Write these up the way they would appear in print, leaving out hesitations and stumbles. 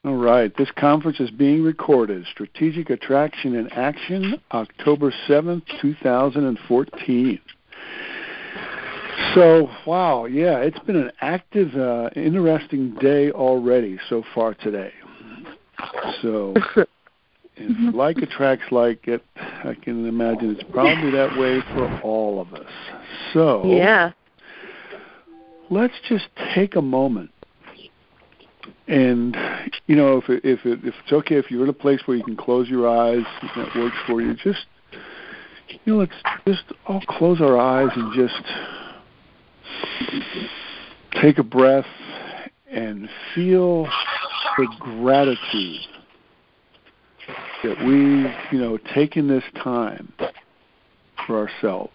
All right. This conference is being recorded. Strategic Attraction in Action, October 7th, 2014. So, wow, yeah, it's been an active, interesting day already so far today. So, if like attracts like it, I can imagine it's probably that way for all of us. So, yeah. Let's just take a moment. And, you know, if it's okay, if you're in a place where you can close your eyes, if that works for you, just, you know, let's just all close our eyes and just take a breath and feel the gratitude that we've, you know, taken this time for ourselves.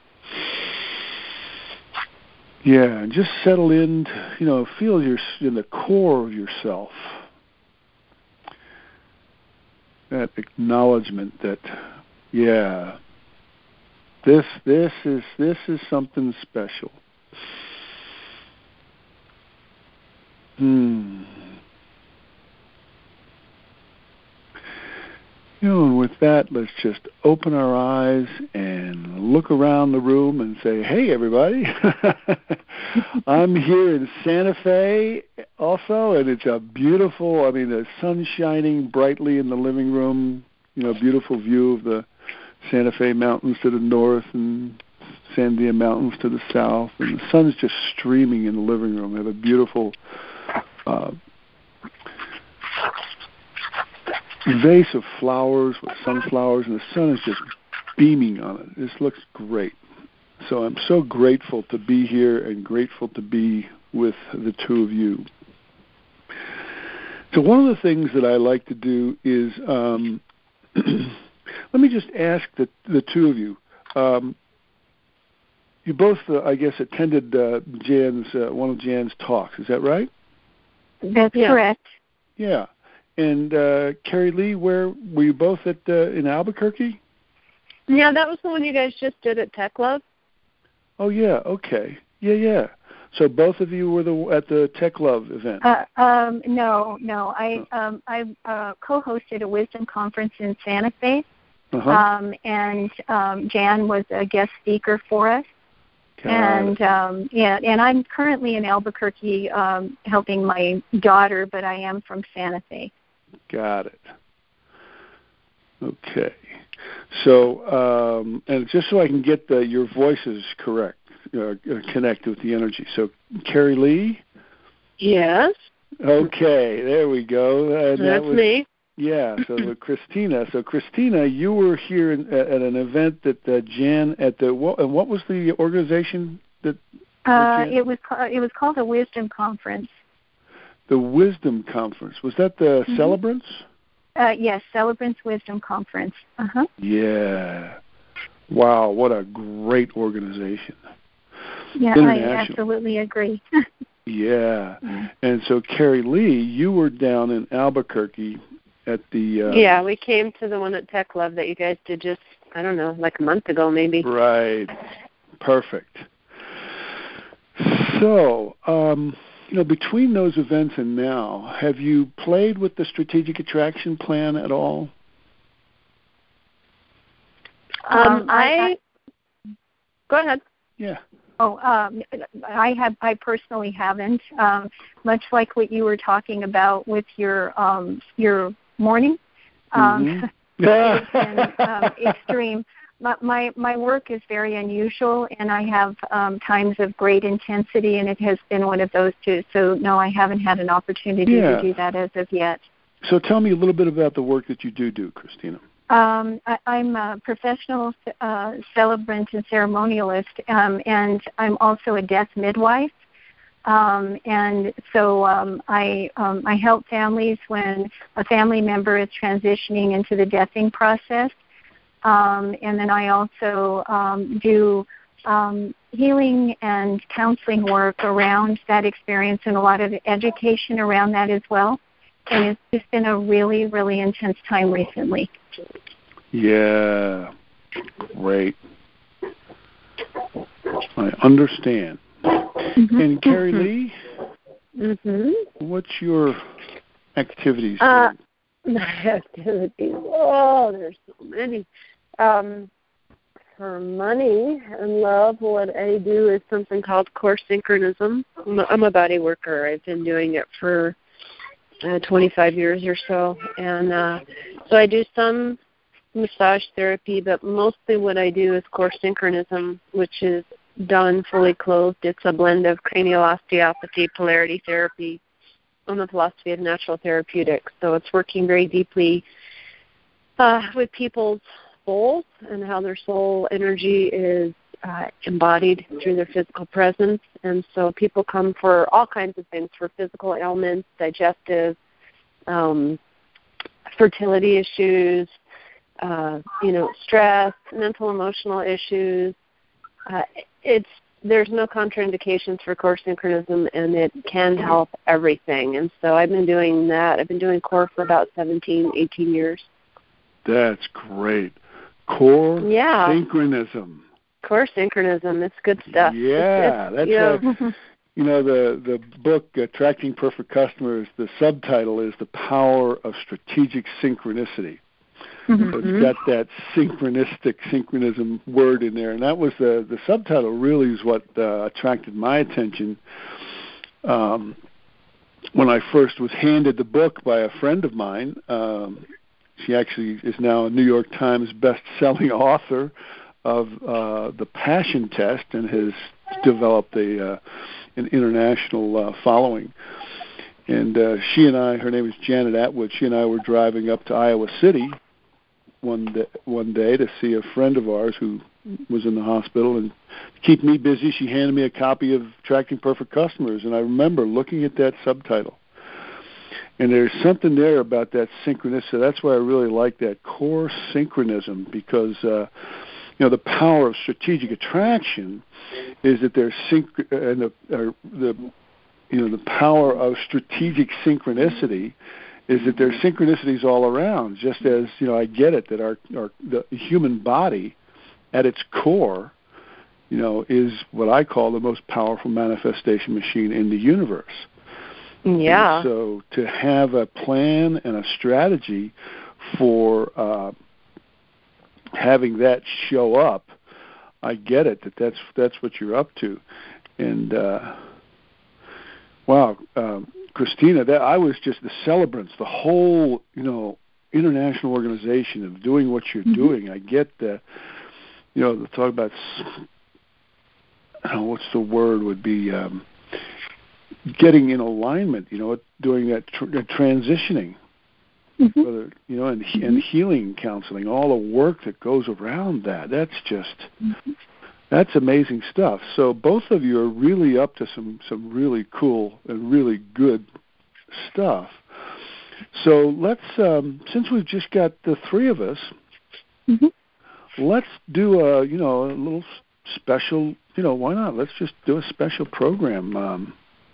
Yeah, and just settle in, you know, feel in the core of yourself. That acknowledgement that, yeah, this is something special. You know, and with that, let's just open our eyes and look around the room and say, hey, everybody, I'm here in Santa Fe also, and it's a beautiful, I mean, the sun's shining brightly in the living room, you know, beautiful view of the Santa Fe Mountains to the north and Sandia Mountains to the south, and the sun's just streaming in the living room. We have a beautiful vase of flowers with sunflowers, and the sun is just beaming on it. This looks great. So I'm so grateful to be here and grateful to be with the two of you. So one of the things that I like to do is, let me just ask the two of you. You both, I guess, attended Jan's one of Jan's talks. Is that right? That's correct. Yeah. And Carrie Lee, where were you both at in Albuquerque? Yeah, that was the one you guys just did at Tech Love. Oh yeah, okay, yeah. So both of you were at the Tech Love event. No. I co-hosted a wisdom conference in Santa Fe, and Jan was a guest speaker for us. And I'm currently in Albuquerque helping my daughter, but I am from Santa Fe. Got it. Okay. So, and just so I can get your voices correct, connect with the energy. So, Carrie Lee? Yes. Okay, there we go. That's me. Yeah, so Christina. So, Christina, you were here at an event that Jan at the what was the organization that? It was called a Wisdom Conference. The Wisdom Conference, was that the Celebrants? Yes, Celebrants Wisdom Conference. Yeah. Wow, what a great organization. Yeah, I absolutely agree. Yeah. And so, Carrie Lee, you were down in Albuquerque at the... yeah, we came to the one at Tech Love that you guys did just, I don't know, like a month ago maybe. Right. Perfect. So, you know, between those events and now, have you played with the Strategic Attraction Plan at all? Go ahead. Yeah. Oh, I personally haven't. Much like what you were talking about with your morning, it's been extreme. My work is very unusual, and I have times of great intensity, and it has been one of those too. So, no, I haven't had an opportunity to do that as of yet. So tell me a little bit about the work that you do, Christina. I'm a professional celebrant and ceremonialist, and I'm also a death midwife. And so I help families when a family member is transitioning into the deathing process. And then I also do healing and counseling work around that experience and a lot of education around that as well. And it's just been a really, really intense time recently. Yeah, great. I understand. And Carrie Lee, what's your activities? Activities. Oh, there's so many. For money and love, what I do is something called core synchronism. I'm a body worker. I've been doing it for 25 years or so. And so I do some massage therapy, but mostly what I do is core synchronism, which is done fully clothed. It's a blend of cranial osteopathy, polarity therapy, and the philosophy of natural therapeutics. So it's working very deeply with people's souls and how their soul energy is embodied through their physical presence. And so people come for all kinds of things, for physical ailments, digestive, fertility issues, stress, mental, emotional issues. There's no contraindications for core synchronism, and it can help everything. And so I've been doing that. I've been doing core for about 17, 18 years. That's great. Core synchronism. Core synchronism. It's good stuff. Yeah, that's like, the book, Attracting Perfect Customers, the subtitle is The Power of Strategic Synchronicity. Mm-hmm. So it's got that synchronism word in there. And that was the subtitle really is what attracted my attention when I first was handed the book by a friend of mine. She actually is now a New York Times best-selling author of The Passion Test and has developed an international following. And she and I, her name is Janet Atwood, she and I were driving up to Iowa City one day to see a friend of ours who was in the hospital. And to keep me busy, she handed me a copy of Attracting Perfect Customers. And I remember looking at that subtitle. And there's something there about that synchronicity. That's why I really like that core synchronism, because the power of strategic attraction is that there's the power of strategic synchronicity is that there's synchronicities all around. Just as I get it that the human body, at its core, is what I call the most powerful manifestation machine in the universe. Yeah. And so to have a plan and a strategy for having that show up, I get it that's what you're up to. And wow, Christina, I was just the celebrants, the whole international organization of doing what you're doing. I get the the talk about what's the word would be. Getting in alignment, doing that transitioning, whether, and healing counseling, all the work that goes around that. That's just, that's amazing stuff. So both of you are really up to some really cool and really good stuff. So let's, since we've just got the three of us, let's do a little special, why not? Let's just do a special program.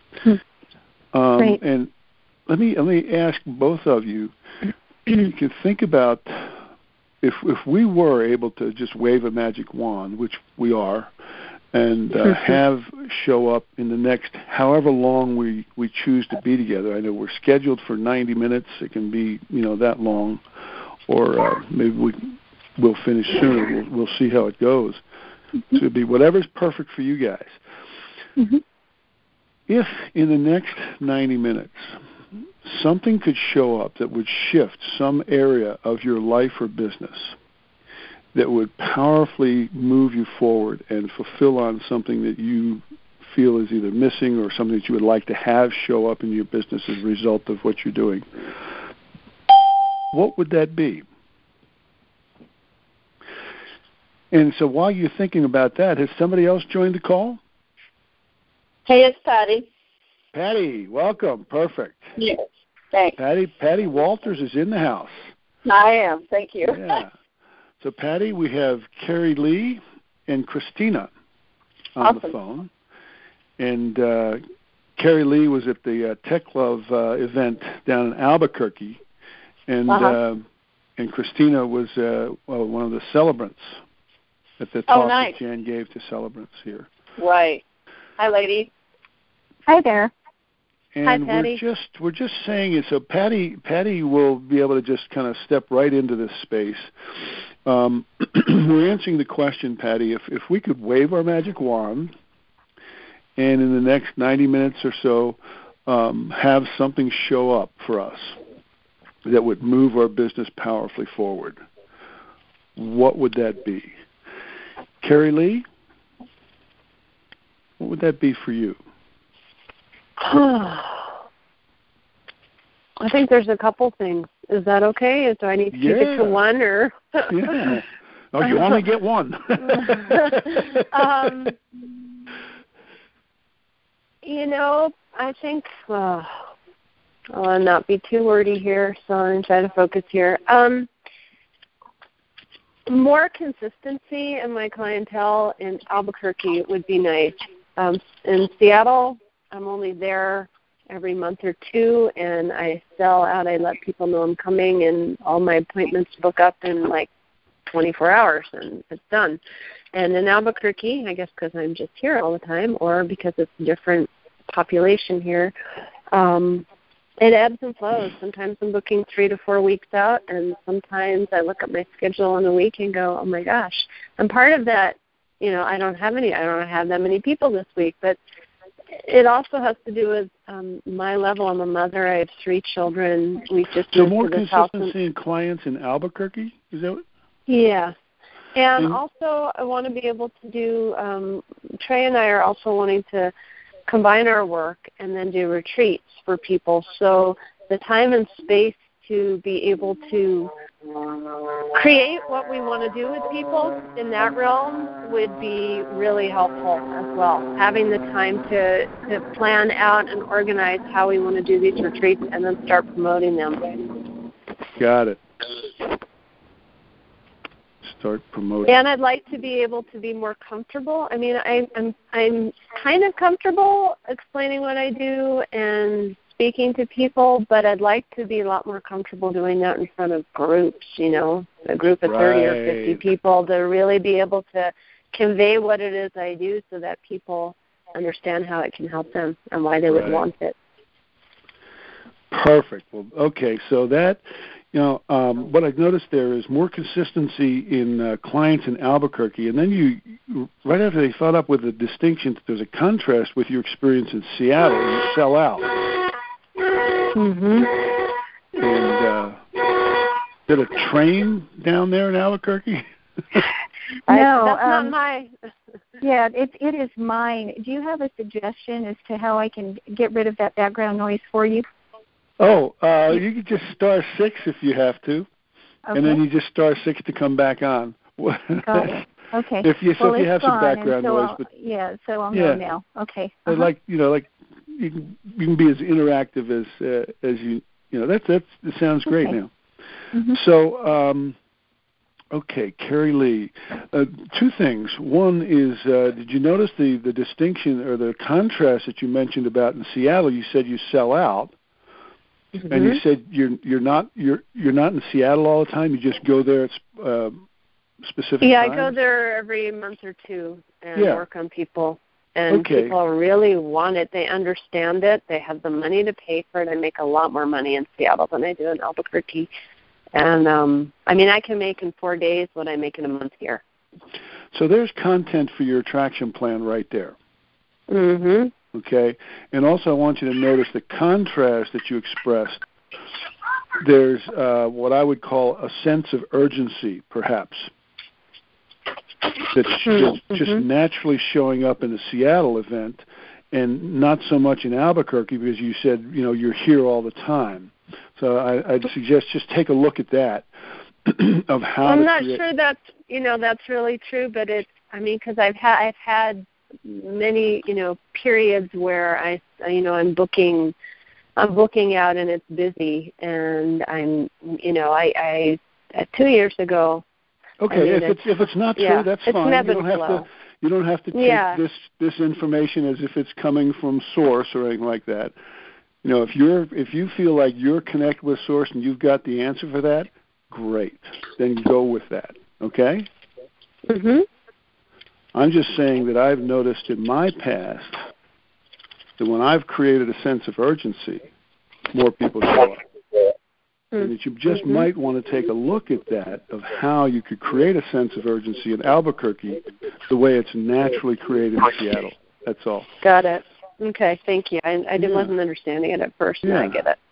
And let me ask both of you. You can think about if we were able to just wave a magic wand, which we are, and have show up in the next however long we choose to be together. I know we're scheduled for 90 minutes. It can be that long, or maybe we'll finish sooner. We'll see how it goes. So it'll be whatever's perfect for you guys. If in the next 90 minutes something could show up that would shift some area of your life or business that would powerfully move you forward and fulfill on something that you feel is either missing or something that you would like to have show up in your business as a result of what you're doing, what would that be? And so while you're thinking about that, has somebody else joined the call? Hey, it's Patty. Patty, welcome. Perfect. Yes, thanks. Patty Walters is in the house. I am. Thank you. Yeah. So, Patty, we have Carrie Lee and Christina on the phone. And Carrie Lee was at the Tech Love event down in Albuquerque. And and Christina was one of the celebrants at the talk that Jan gave to celebrants here. Right. Hi, lady. Hi there. And hi, Patty. we're just saying it. So Patty will be able to just kind of step right into this space. We're answering the question, Patty, if we could wave our magic wand and in the next 90 minutes or so have something show up for us that would move our business powerfully forward, what would that be? Carrie Lee, what would that be for you? I think there's a couple things. Is that okay? Do I need to keep it to one or? Yeah. Oh, you only get one. I think I'll not be too wordy here, so I'm trying to focus here. More consistency in my clientele in Albuquerque would be nice. In Seattle, I'm only there every month or two, and I sell out. I let people know I'm coming, and all my appointments book up in like 24 hours, and it's done. And in Albuquerque, I guess because I'm just here all the time, or because it's a different population here, it ebbs and flows. Sometimes I'm booking 3 to 4 weeks out, and sometimes I look at my schedule in a week and go, oh my gosh. And part of that, I don't have that many people this week, but it also has to do with my level. I'm a mother. I have 3 children. We just so more to this consistency in clients in Albuquerque? Is that what? Yeah. And also I want to be able to do, Trey and I are also wanting to combine our work and then do retreats for people. So the time and space to be able to create what we want to do with people in that realm would be really helpful as well. Having the time to plan out and organize how we want to do these retreats and then start promoting them. Got it. Start promoting. And I'd like to be able to be more comfortable. I mean, I'm kind of comfortable explaining what I do and speaking to people, but I'd like to be a lot more comfortable doing that in front of groups, a group of 30 or 50 people, to really be able to convey what it is I do so that people understand how it can help them and why they would want it. Perfect. Well, okay, so that, what I've noticed there is more consistency in clients in Albuquerque, and then you, right after they followed up with the distinction, there's a contrast with your experience in Seattle, and you sell out. Mm-hmm. And did a train down there in Albuquerque? No, that's not my. Yeah, it is mine. Do you have a suggestion as to how I can get rid of that background noise for you? Oh, you could just star 6 if you have to, and then you just star 6 to come back on. Got it. Okay. If you have some background noise, so I'll know now. Okay. Uh-huh. Like you can be as interactive as you. That sounds great now. Mm-hmm. So, okay, Carrie Lee, 2 things. One is, did you notice the distinction or the contrast that you mentioned about in Seattle? You said you sell out. Mm-hmm. And you said you're not in Seattle all the time. You just go there at specific times? I go there every month or 2 and work on people. And people really want it. They understand it. They have the money to pay for it. I make a lot more money in Seattle than I do in Albuquerque. And I can make in 4 days what I make in a month here. So there's content for your attraction plan right there. Mm-hmm. Okay, and also I want you to notice the contrast that you expressed. There's what I would call a sense of urgency, perhaps, that's just naturally showing up in the Seattle event, and not so much in Albuquerque because you said you're here all the time. So I'd suggest just take a look at that of how. I'm not sure that's really true, but because I've had many periods where I'm booking out and it's busy, and I 2 years ago. Okay, if it's not true, that's fine. You don't have to take this information as if it's coming from source or anything like that. If you feel like you're connected with source and you've got the answer for that, great. Then go with that. Okay? Mhm. I'm just saying that I've noticed in my past that when I've created a sense of urgency, more people show up. And that you just might want to take a look at that, of how you could create a sense of urgency in Albuquerque the way it's naturally created in Seattle. That's all. Got it. Okay, thank you. I wasn't understanding it at first. Now I get it.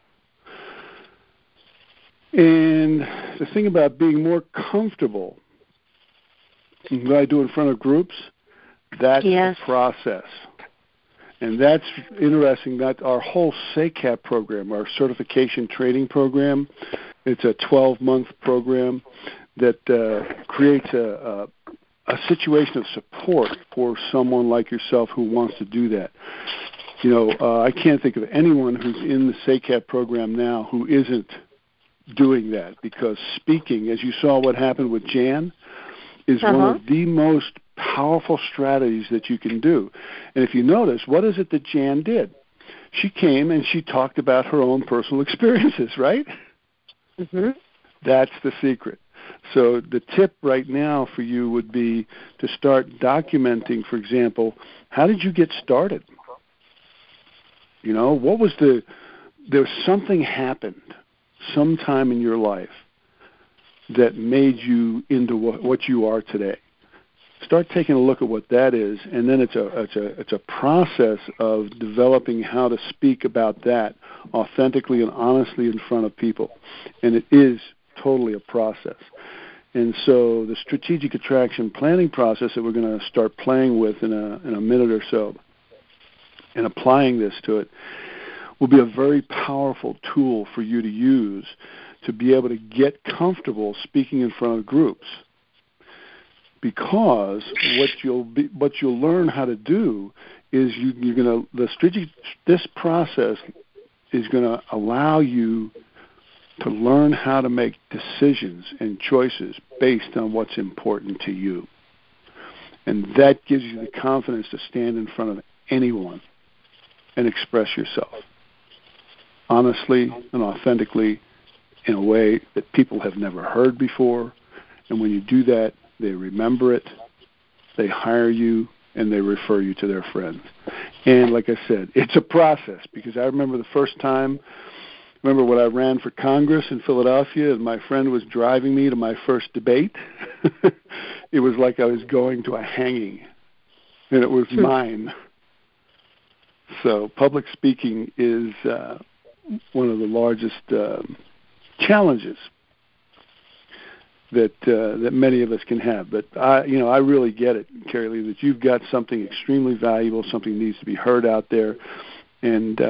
And the thing about being more comfortable, what I do in front of groups, that's the process. And that's interesting, that our whole SACAP program, our certification training program, it's a 12-month program that creates a situation of support for someone like yourself who wants to do that. You know, I can't think of anyone who's in the SACAP program now who isn't doing that, because speaking, as you saw what happened with Jan, is one of the most powerful strategies that you can do. And if you notice, what is it that Jan did? She came and she talked about her own personal experiences, right? That's the secret. So the tip right now for you would be to start documenting, for example, how did you get started? You know, what was there's something happened sometime in your life that made you into what you are today. Start taking a look at what that is, and then it's a process of developing how to speak about that authentically and honestly in front of people. And it is totally a process. And so the strategic attraction planning process that we're going to start playing with in a minute or so, and applying this to it, will be a very powerful tool for you to use to be able to get comfortable speaking in front of groups. Because what you'll learn how to do is this process is going to allow you to learn how to make decisions and choices based on what's important to you. And that gives you the confidence to stand in front of anyone and express yourself honestly and authentically in a way that people have never heard before. And when you do that, they remember it, they hire you, and they refer you to their friends. And like I said, it's a process, because I remember the first time, when I ran for Congress in Philadelphia and my friend was driving me to my first debate, it was like I was going to a hanging, and it was mine. So public speaking is one of the largest challenges that many of us can have. But I really get it, Carrie Lee, that you've got something extremely valuable, something that needs to be heard out there, and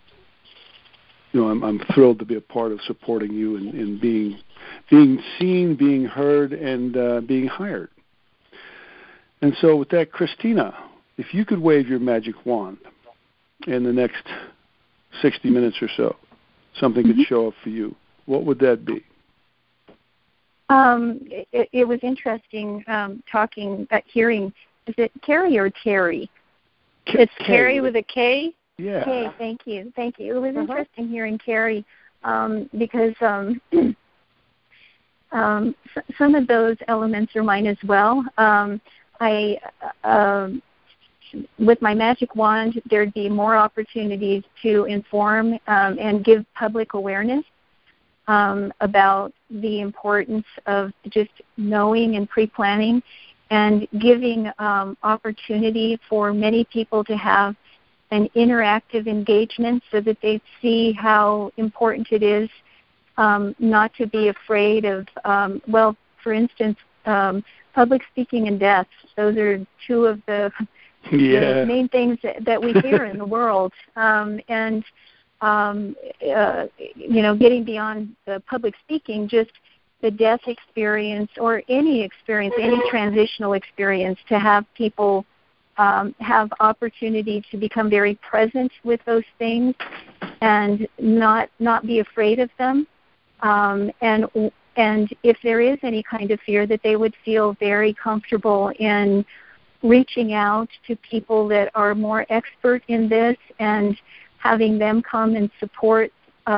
I'm thrilled to be a part of supporting you in being seen, being heard, and being hired. And so with that, Christina, if you could wave your magic wand in the next 60 minutes or so, something could show up for you, what would that be? It was interesting hearing, is it Carrie or Terry? It's Carrie with a K? Yeah. Okay, thank you. It was interesting hearing Carrie because some of those elements are mine as well. With my magic wand, there'd be more opportunities to inform and give public awareness about the importance of just knowing and pre-planning, and giving opportunity for many people to have an interactive engagement so that they see how important it is not to be afraid of, for instance, public speaking and death. Those are two of the main things that we hear in the world. Getting beyond the public speaking, just the death experience or any experience, any transitional experience, to have people have opportunity to become very present with those things and not be afraid of them. And if there is any kind of fear, that they would feel very comfortable in reaching out to people that are more expert in this and having them come and support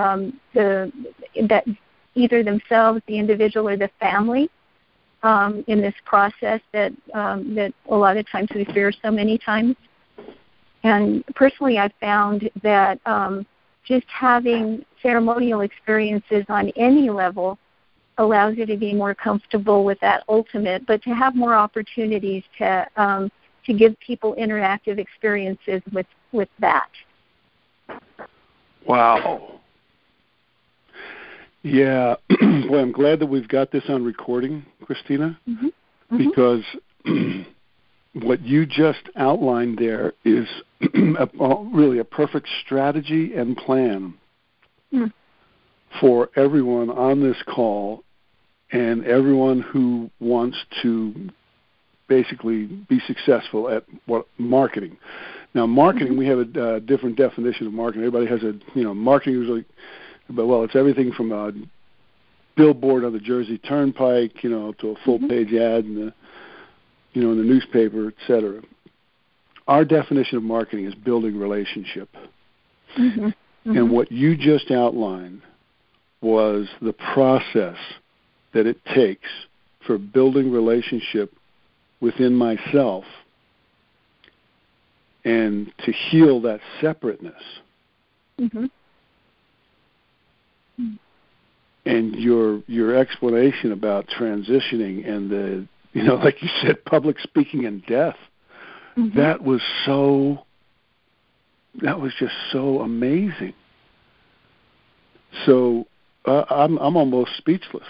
that either themselves, the individual, or the family in this process that a lot of times we fear so many times. personally I found that just having ceremonial experiences on any level allows you to be more comfortable with that ultimate, but to have more opportunities to give people interactive experiences with that. Wow. Yeah. Boy, I'm glad that we've got this on recording, Christina, because what you just outlined there is really a perfect strategy and plan for everyone on this call and everyone who wants to basically be successful at marketing. Now, marketing, we have a different definition of marketing. Everybody has marketing is like, well, it's everything from a billboard on the Jersey Turnpike, to a full-page ad in the newspaper, et cetera. Our definition of marketing is building relationship. And what you just outlined was the process that it takes for building relationship within myself and to heal that separateness. And your explanation about transitioning and the, like you said, public speaking and death, that was just so amazing. So I'm almost speechless.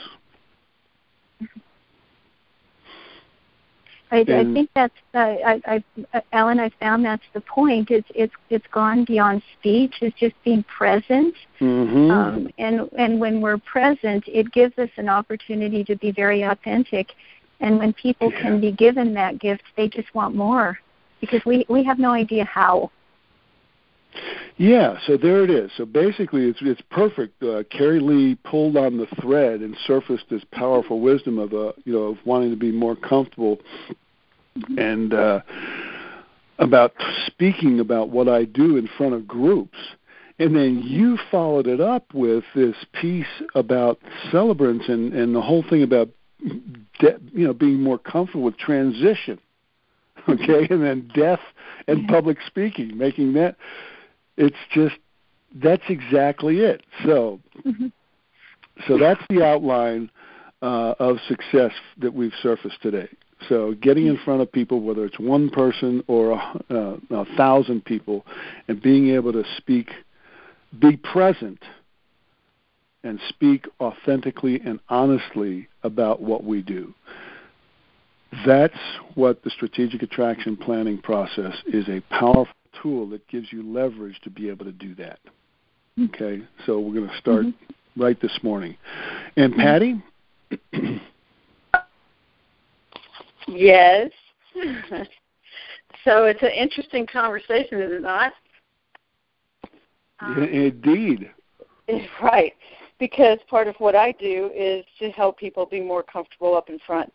I think that's Alan. I found that's the point. It's gone beyond speech. It's just being present. And when we're present, it gives us an opportunity to be very authentic. And when people can be given that gift, they just want more because we have no idea how. Yeah, so there it is. So basically, it's perfect. Carrie Lee pulled on the thread and surfaced this powerful wisdom of of wanting to be more comfortable and about speaking about what I do in front of groups. And then you followed it up with this piece about celebrants and the whole thing about being more comfortable with transition. Okay, and then death and public speaking, making that. It's just, that's exactly it. So that's the outline of success that we've surfaced today. So getting in front of people, whether it's one person or 1,000 people, and being able to speak, be present, and speak authentically and honestly about what we do. That's what the strategic attraction planning process is, a powerful tool that gives you leverage to be able to do that. Okay, so we're going to start right this morning. And Patty? Yes. So it's an interesting conversation, is it not? Indeed. Right, because part of what I do is to help people be more comfortable up in front.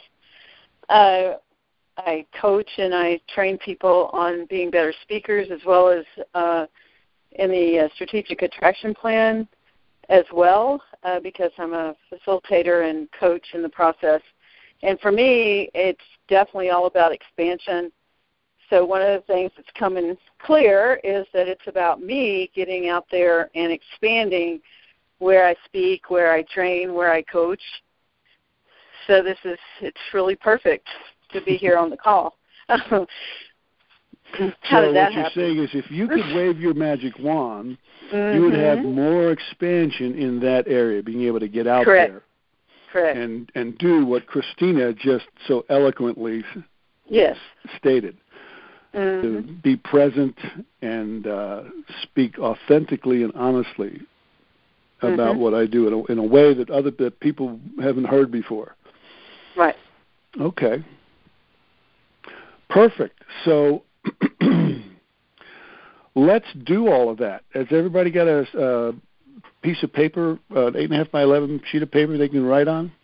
I coach and I train people on being better speakers, as well as in the strategic attraction plan as well, because I'm a facilitator and coach in the process. And for me, it's definitely all about expansion. So one of the things that's coming clear is that it's about me getting out there and expanding where I speak, where I train, where I coach. So it's really perfect to be here on the call. How did that happen? What you're saying is if you could wave your magic wand, you would have more expansion in that area, being able to get out there. Correct. And do what Christina just so eloquently stated. To be present and speak authentically and honestly about what I do in a way that people haven't heard before. Right. Okay. Perfect. So let's do all of that. Has everybody got a piece of paper, 8.5 by 11 sheet of paper they can write on?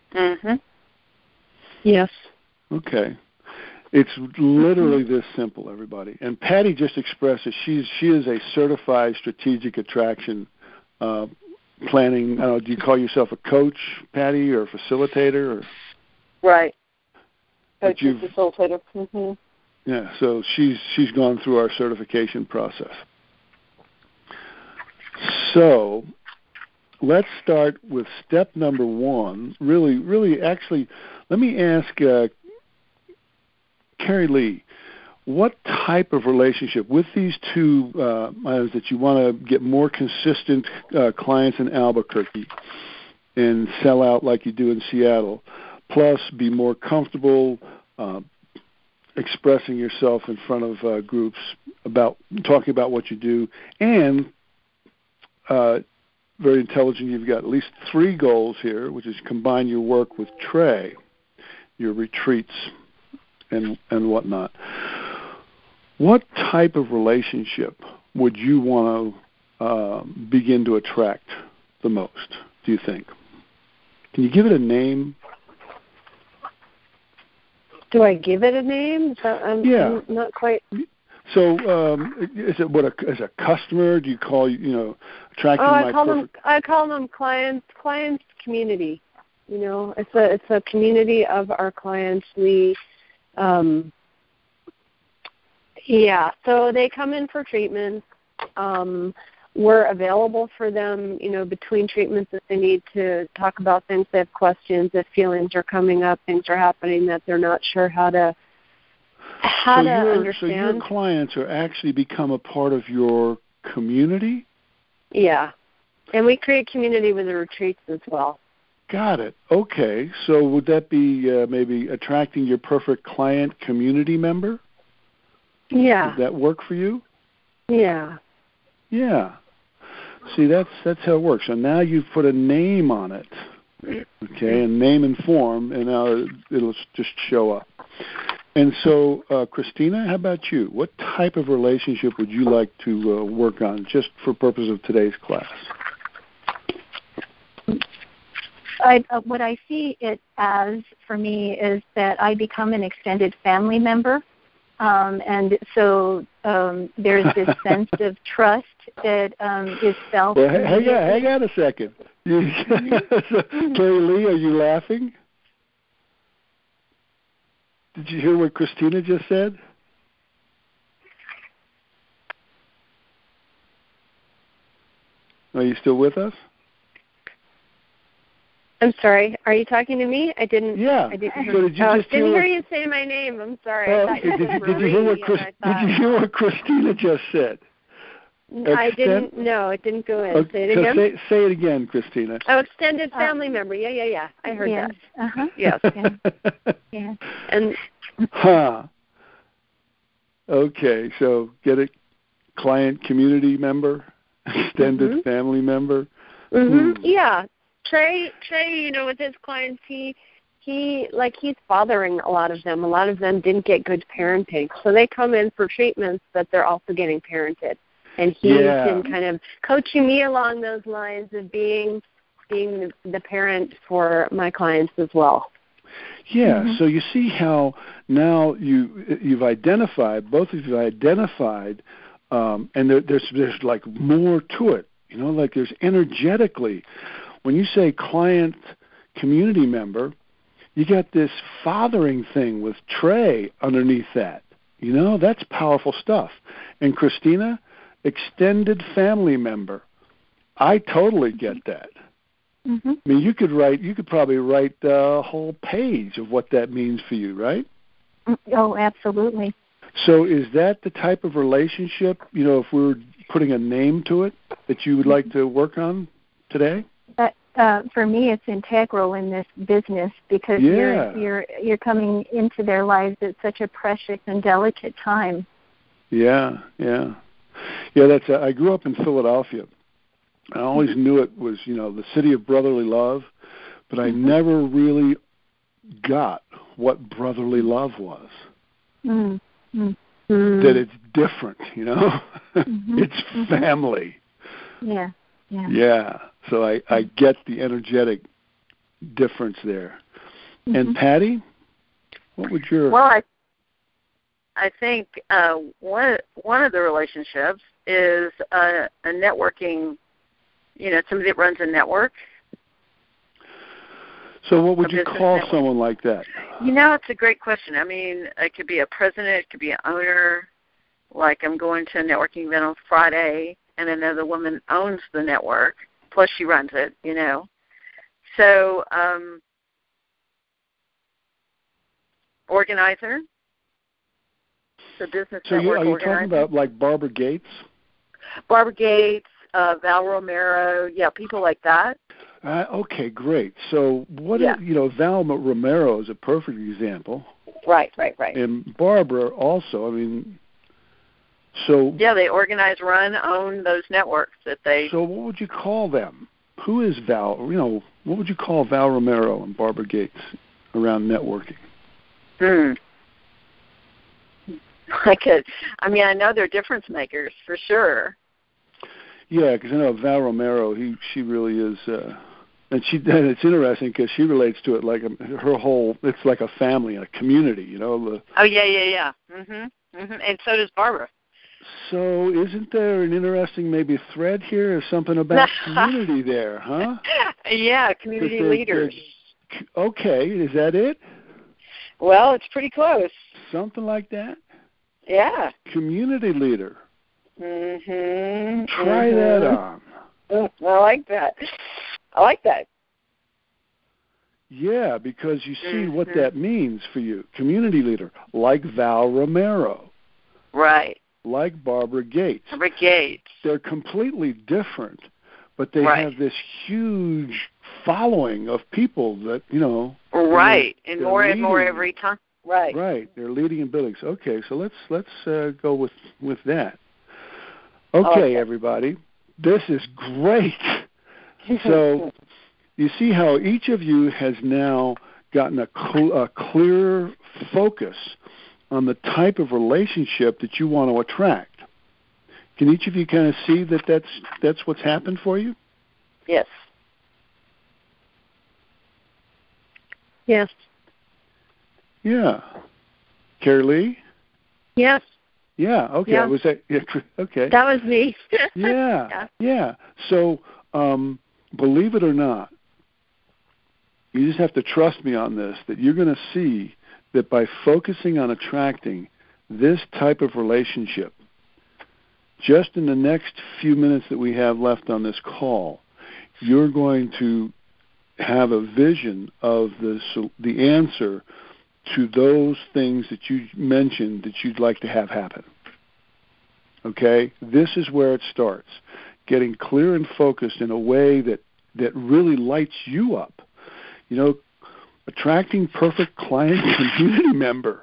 Yes. Okay. It's literally this simple, everybody. And Patty just expressed that she is a certified strategic attraction planning. Do you call yourself a coach, Patty, or a facilitator? Or? Right. Coach and facilitator. Yeah, so she's gone through our certification process. So let's start with step number one. Really, actually, let me ask Carrie Lee, what type of relationship with these two items that you want to get more consistent clients in Albuquerque and sell out like you do in Seattle, plus be more comfortable expressing yourself in front of groups about talking about what you do, and very intelligent, you've got at least 3 goals here, which is combine your work with Trey, your retreats, and whatnot. What type of relationship would you want to begin to attract the most, do you think? Can you give it a name? Do I give it a name? I'm not quite. So, is it as a customer? Do you call attracting my perfect? I call them clients community. It's a community of our clients. So they come in for treatments. We're available for them, between treatments if they need to talk about things, they have questions, if feelings are coming up, things are happening that they're not sure how to understand. So your clients are actually become a part of your community? Yeah. And we create community with the retreats as well. Got it. Okay. So would that be maybe attracting your perfect client community member? Yeah. Does that work for you? Yeah. Yeah. See, that's how it works. So now you've put a name on it, okay, and name and form, and now it'll just show up. And so, Christina, how about you? What type of relationship would you like to work on, just for purpose of today's class? What I see it as, for me, is that I become an extended family member. And so there's this sense of trust that is felt. Well, hang on a second. Carrie Lee, are you laughing? Did you hear what Christina just said? Are you still with us? I'm sorry. Are you talking to me? I didn't. Yeah. I didn't hear. So did you didn't hear you say my name. I'm sorry. Did you hear what Christina just said? I didn't. No, it didn't go in. Okay, say it again. So say it again, Christina. Oh, extended family member. Yeah. I heard that. Uh-huh. Yes. Yeah. And. Okay, so get it. Client community member, extended family member. Mm-hmm. Yeah. Trey, with his clients, he's fathering a lot of them. A lot of them didn't get good parenting, so they come in for treatments, but they're also getting parented. And he's been kind of coaching me along those lines of being the parent for my clients as well. Yeah. So you see how now you've identified, both of you identified, and there's like more to it. Like there's energetically. When you say client community member, you got this fathering thing with Trey underneath that. That's powerful stuff. And Christina, extended family member. I totally get that. Mm-hmm. I mean, you could probably write a whole page of what that means for you, right? Oh, absolutely. So is that the type of relationship, if we're putting a name to it, that you would like to work on today? For me, it's integral in this business because you're coming into their lives at such a precious and delicate time. Yeah. I grew up in Philadelphia. I always knew it was, the city of brotherly love, but I never really got what brotherly love was. Mm-hmm. That it's different, It's family. Yeah. So I get the energetic difference there. And Patty, what would your... Well, I think one of the relationships is a networking, somebody that runs a network. So what would you call network. Someone like that? It's a great question. I mean, it could be a president, it could be an owner. Like I'm going to a networking event on Friday, and another woman owns the network, plus she runs it, So, organizer, the business network are you organizer. Talking about like Barbara Gates? Barbara Gates, Val Romero, people like that. Okay, great. So Val Romero is a perfect example. Right. And Barbara also, I mean, so... Yeah, they organize, run, own those networks that they... So what would you call them? Who is Val? What would you call Val Romero and Barbara Gates around networking? I know they're difference makers, for sure. Yeah, because I know Val Romero, she really is... And it's interesting because she relates to it like her whole. It's like a family, a community, Oh yeah. And so does Barbara. So isn't there an interesting maybe thread here or something about community there, huh? Yeah, community leaders. Okay, is that it? Well, it's pretty close. Something like that. Yeah. Community leader. Mhm. Try that on. I like that. Yeah, because you see what that means for you. Community leader, like Val Romero. Right. Like Barbara Gates. Barbara Gates. They're completely different, but they have this huge following of people that, Right, and more and more every time. Right. Right, they're leading in buildings. Okay, so let's go with that. Okay, everybody, this is great. So you see how each of you has now gotten a clear focus on the type of relationship that you want to attract. Can each of you kind of see that's what's happened for you? Yes. Yes. Yeah. Carrie Lee? Yes. Yeah, okay. Yeah. Was that okay. That was me. Yeah. So believe it or not, you just have to trust me on this, that you're going to see that by focusing on attracting this type of relationship, just in the next few minutes that we have left on this call, you're going to have a vision of the answer to those things that you mentioned that you'd like to have happen. Okay? This is where it starts. Getting clear and focused in a way that really lights you up. Attracting perfect client community member.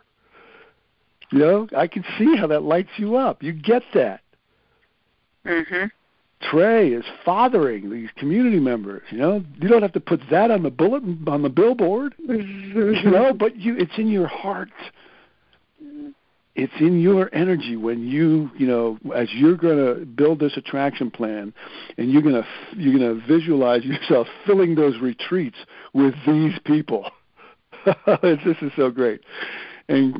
I can see how that lights you up. You get that. Mm-hmm. Trey is fathering these community members. You don't have to put that on the billboard. But it's in your heart. It's in your energy when as you're going to build this attraction plan, and you're going to visualize yourself filling those retreats with these people. This is so great. And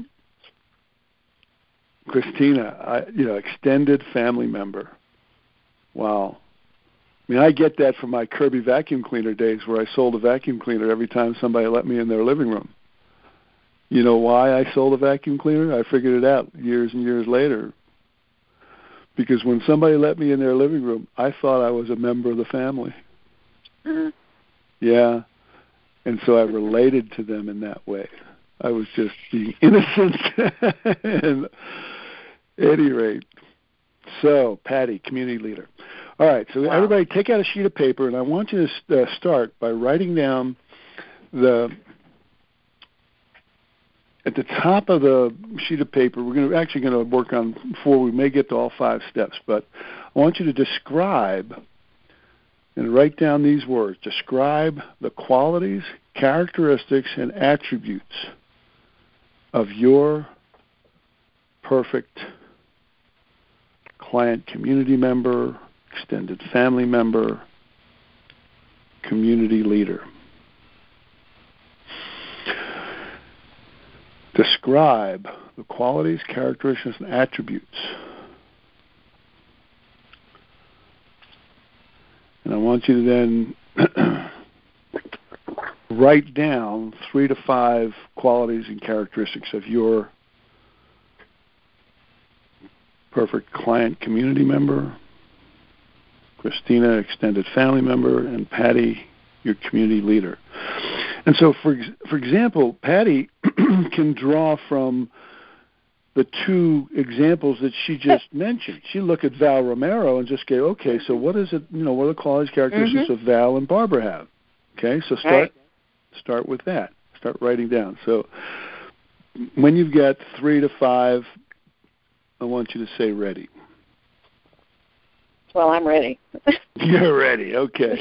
Christina, extended family member. Wow. I mean, I get that from my Kirby vacuum cleaner days where I sold a vacuum cleaner every time somebody let me in their living room. You know why I sold a vacuum cleaner? I figured it out years and years later. Because when somebody let me in their living room, I thought I was a member of the family. Mm-hmm. Yeah. And so I related to them in that way. I was just being innocent. And at any rate. So, Patty, community leader. All right, so everybody take out a sheet of paper, and I want you to start by writing down at the top of the sheet of paper. We're actually going to work on 4. We may get to all 5 steps, but I want you to describe and write down these words. Describe the qualities, characteristics, and attributes of your perfect client community member, extended family member, community leader. Describe the qualities, characteristics, and attributes. And I want you to then write down 3 to 5 qualities and characteristics of your perfect client community member, Christina, extended family member, and Patty, your community leader. And so, for example, Patty can draw from the 2 examples that she just mentioned. She look at Val Romero and just go, okay, so what is it? What are the qualities, characteristics of Val and Barbara have? Okay, so start with that. Start writing down. So when you've got 3 to 5, I want you to say ready. Well, I'm ready. You're ready. Okay.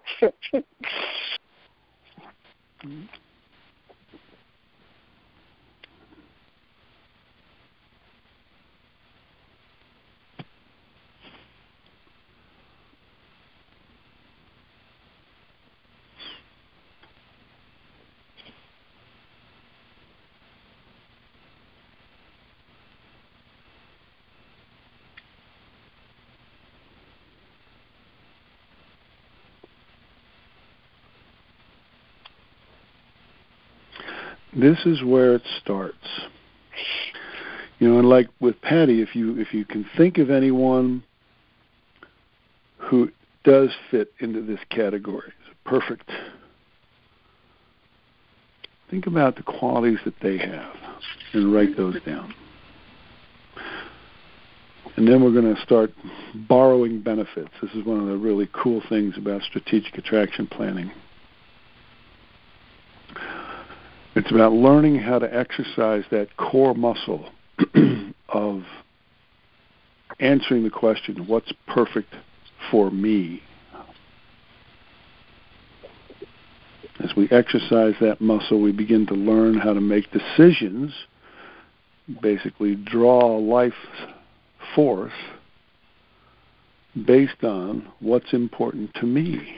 This is where it starts. And like with Patty, if you can think of anyone who does fit into this category, perfect. Think about the qualities that they have and write those down. And then we're going to start borrowing benefits. This is one of the really cool things about strategic attraction planning. It's about learning how to exercise that core muscle of answering the question, what's perfect for me? As we exercise that muscle, we begin to learn how to make decisions, basically draw life force based on what's important to me.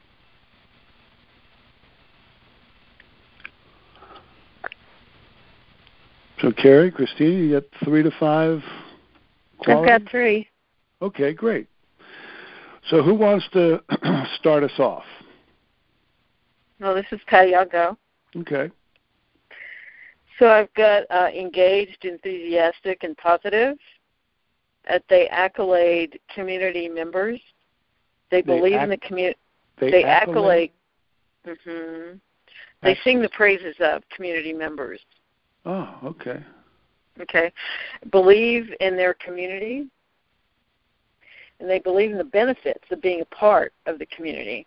So, Carrie, Christina, you got 3 to 5 qualities? I've got 3. Okay, great. So who wants to start us off? Well, this is Patty. I'll go. Okay. So I've got engaged, enthusiastic, and positive. They accolade community members. They believe in the community. They accolade. Mm-hmm. They sing the praises of community members. Oh, okay. Okay. Believe in their community, and they believe in the benefits of being a part of the community.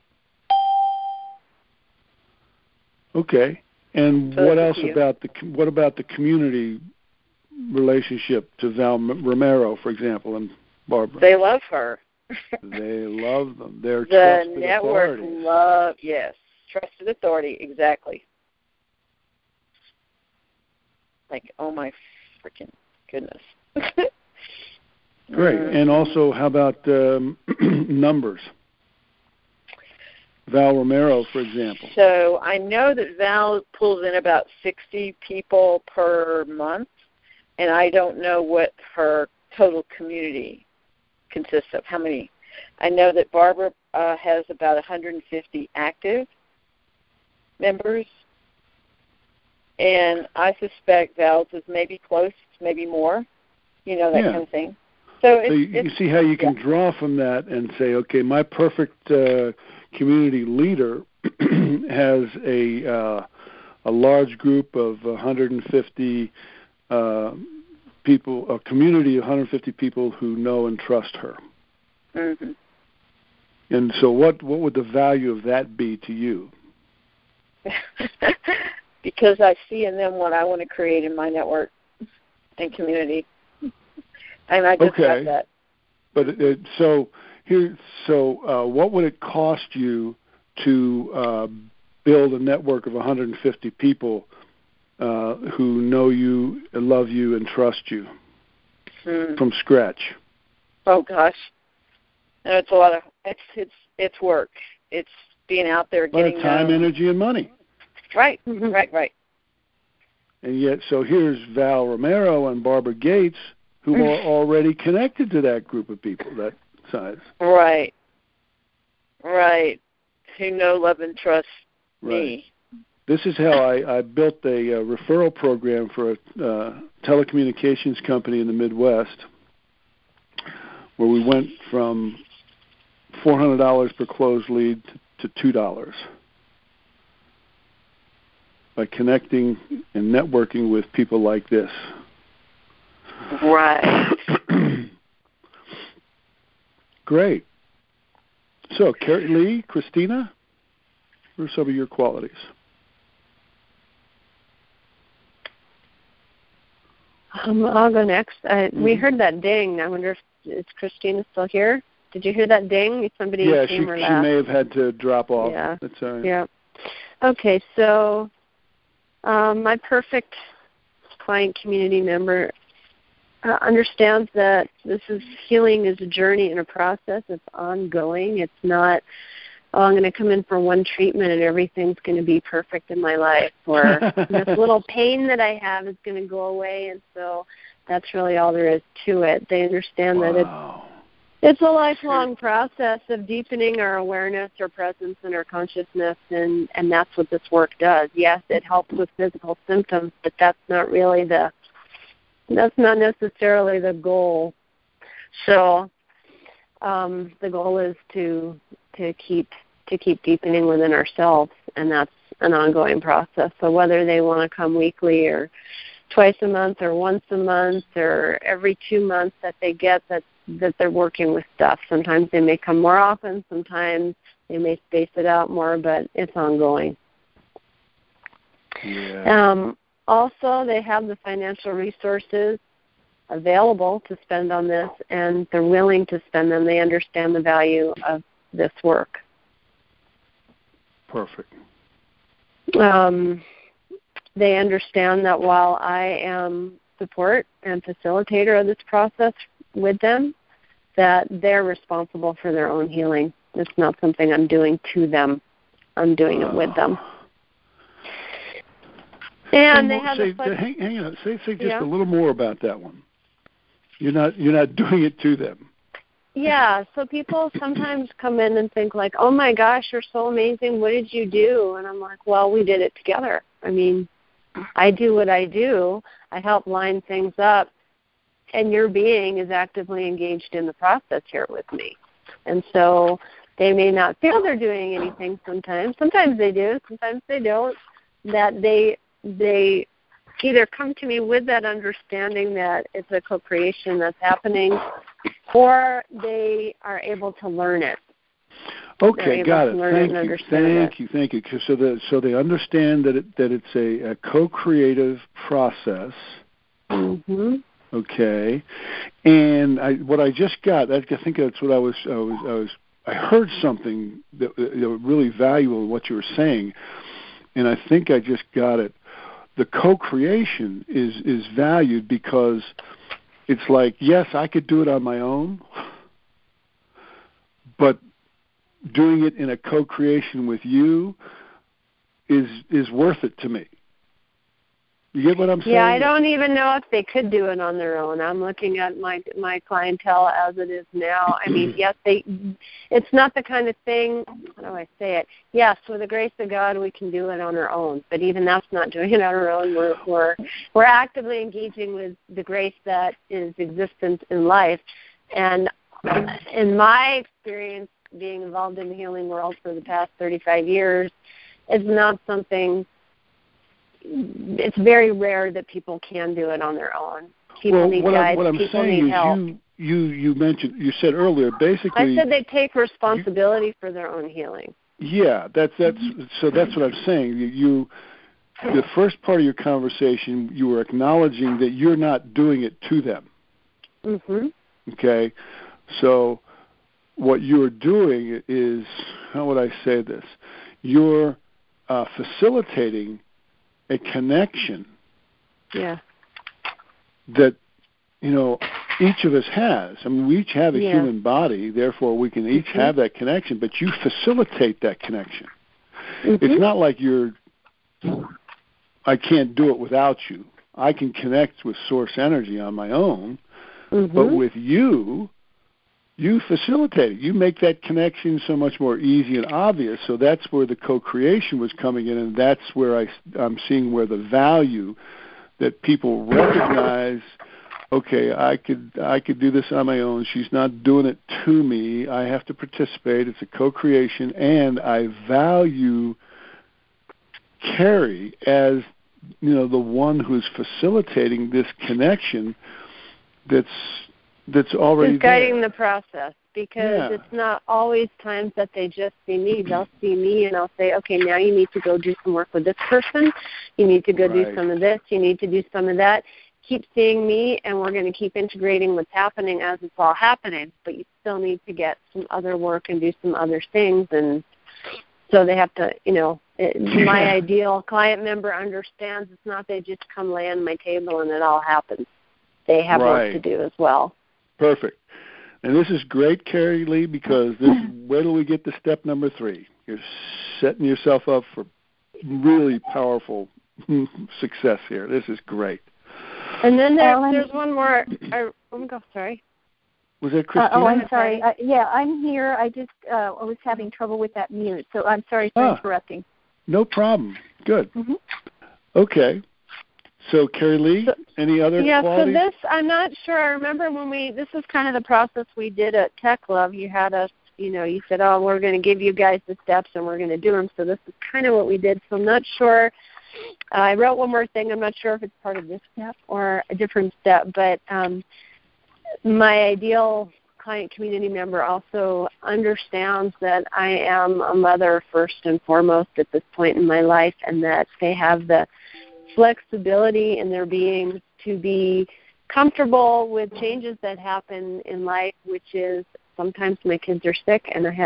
Okay. And So what else about the community relationship to Val Romero, for example, and Barbara? They love her. They love them. They're the trusted network authorities. Yes, trusted authority, exactly. Like, oh my freaking goodness. Great. And also, how about numbers? Val Romero, for example. So I know that Val pulls in about 60 people per month, and I don't know what her total community consists of, how many. I know that Barbara has about 150 active members, and I suspect Val's is maybe close, maybe more, that kind of thing. So you see how you can draw from that and say, okay, my perfect community leader has a large group of 150 people, a community of 150 people who know and trust her. Mm-hmm. And so what would the value of that be to you? Because I see in them what I want to create in my network and community. And I just have that. But what would it cost you to build a network of 150 people who know you, love you, and trust you from scratch? Oh gosh, and it's a lot of it's work. It's being out there, getting time, energy, and money. Right, right. And yet, so here's Val Romero and Barbara Gates, who are already connected to that group of people, that size. Right. Who know, love, and trust me. This is how I built a referral program for a telecommunications company in the Midwest, where we went from $400 per closed lead to $2 by connecting and networking with people like this. Right. Great. So, Carrie Lee, Christina, what are some of your qualities? I'll go next. We heard that ding. I wonder if is Christina still here? Did you hear that ding? Somebody came or left. She may have had to drop off. Yeah. That's all right. Yeah. Okay, so my perfect client community member understands that healing is a journey and a process. It's ongoing. It's not, I'm going to come in for one treatment and everything's going to be perfect in my life, or this little pain that I have is going to go away, and so that's really all there is to it. They understand that it's a lifelong process of deepening our awareness, our presence, and our consciousness, and that's what this work does. Yes, it helps with physical symptoms, but that's not necessarily the goal. So the goal is to keep deepening within ourselves, and that's an ongoing process. So whether they want to come weekly or twice a month or once a month or every 2 months that they get that they're working with stuff. Sometimes they may come more often, sometimes they may space it out more, but it's ongoing. Yeah. Also, they have the financial resources available to spend on this, and they're willing to spend them. They understand the value of this work. Perfect. They understand that while I am support and facilitator of this process with them, that they're responsible for their own healing. It's not something I'm doing to them. I'm doing it with them. And they have hang on. Say just a little more about that one. You're not doing it to them. Yeah, so people sometimes come in and think like, oh my gosh, you're so amazing, what did you do? And I'm like, well, we did it together. I mean, I do what I do. I help line things up, and your being is actively engaged in the process here with me. And so they may not feel they're doing anything sometimes. Sometimes they do, sometimes they don't. That they either come to me with that understanding that it's a co-creation that's happening, or they are able to learn it. Okay, got it. Thank you. So they understand that it's a co-creative process. Mm-hmm. Okay, and what I just got, I think that's what I heard something that was really valuable in what you were saying, and I think I just got it. The co-creation is valued because it's like, yes, I could do it on my own, but doing it in a co-creation with you is worth it to me. You get what I'm saying? Yeah, I don't even know if they could do it on their own. I'm looking at my clientele as it is now. I mean, yes, it's not the kind of thing, how do I say it? Yes, with the grace of God, we can do it on our own. But even that's not doing it on our own. We're actively engaging with the grace that is existent in life. And in my experience, being involved in the healing world for the past 35 years, is not something. It's very rare that people can do it on their own. People need guides. People need help. You said earlier, basically. I said they take responsibility for their own healing. Yeah, that's what I'm saying. The first part of your conversation, you were acknowledging that you're not doing it to them. Mm-hmm. Okay, so what you're doing is, how would I say this? You're facilitating a connection that, each of us has. I mean, we each have a human body, therefore we can each have that connection, but you facilitate that connection. Mm-hmm. It's not like I can't do it without you. I can connect with source energy on my own, but with you, you facilitate it. You make that connection so much more easy and obvious. So that's where the co-creation was coming in, and that's where I'm seeing where the value that people recognize. Okay, I could do this on my own. She's not doing it to me. I have to participate. It's a co-creation, and I value Carrie as, you know, the one who's facilitating this connection that's already Who's guiding there. The process, because it's not always times that they just see me. They'll see me and I'll say, okay, now you need to go do some work with this person. You need to go do some of this. You need to do some of that. Keep seeing me, and we're going to keep integrating what's happening as it's all happening, but you still need to get some other work and do some other things. And so they have to, you know, my ideal client member understands it's not they just come lay on my table and it all happens. They have work to do as well. Perfect. And this is great, Carrie Lee, because this where do we get to step number 3? You're setting yourself up for really powerful success here. This is great. And then there's one more. Sorry. Was that Christina? I'm sorry. I'm here. I just I was having trouble with that mute, so I'm sorry for interrupting. No problem. Good. Mm-hmm. Okay. So, Carrie Lee, any other qualities? So this, I'm not sure. I remember when this is kind of the process we did at Tech Love. You had us, you know, you said, oh, we're going to give you guys the steps and we're going to do them. So this is kind of what we did. So I'm not sure. I wrote one more thing. I'm not sure if it's part of this step or a different step, but my ideal client community member also understands that I am a mother first and foremost at this point in my life, and that they have the flexibility in their being to be comfortable with changes that happen in life, which is sometimes my kids are sick,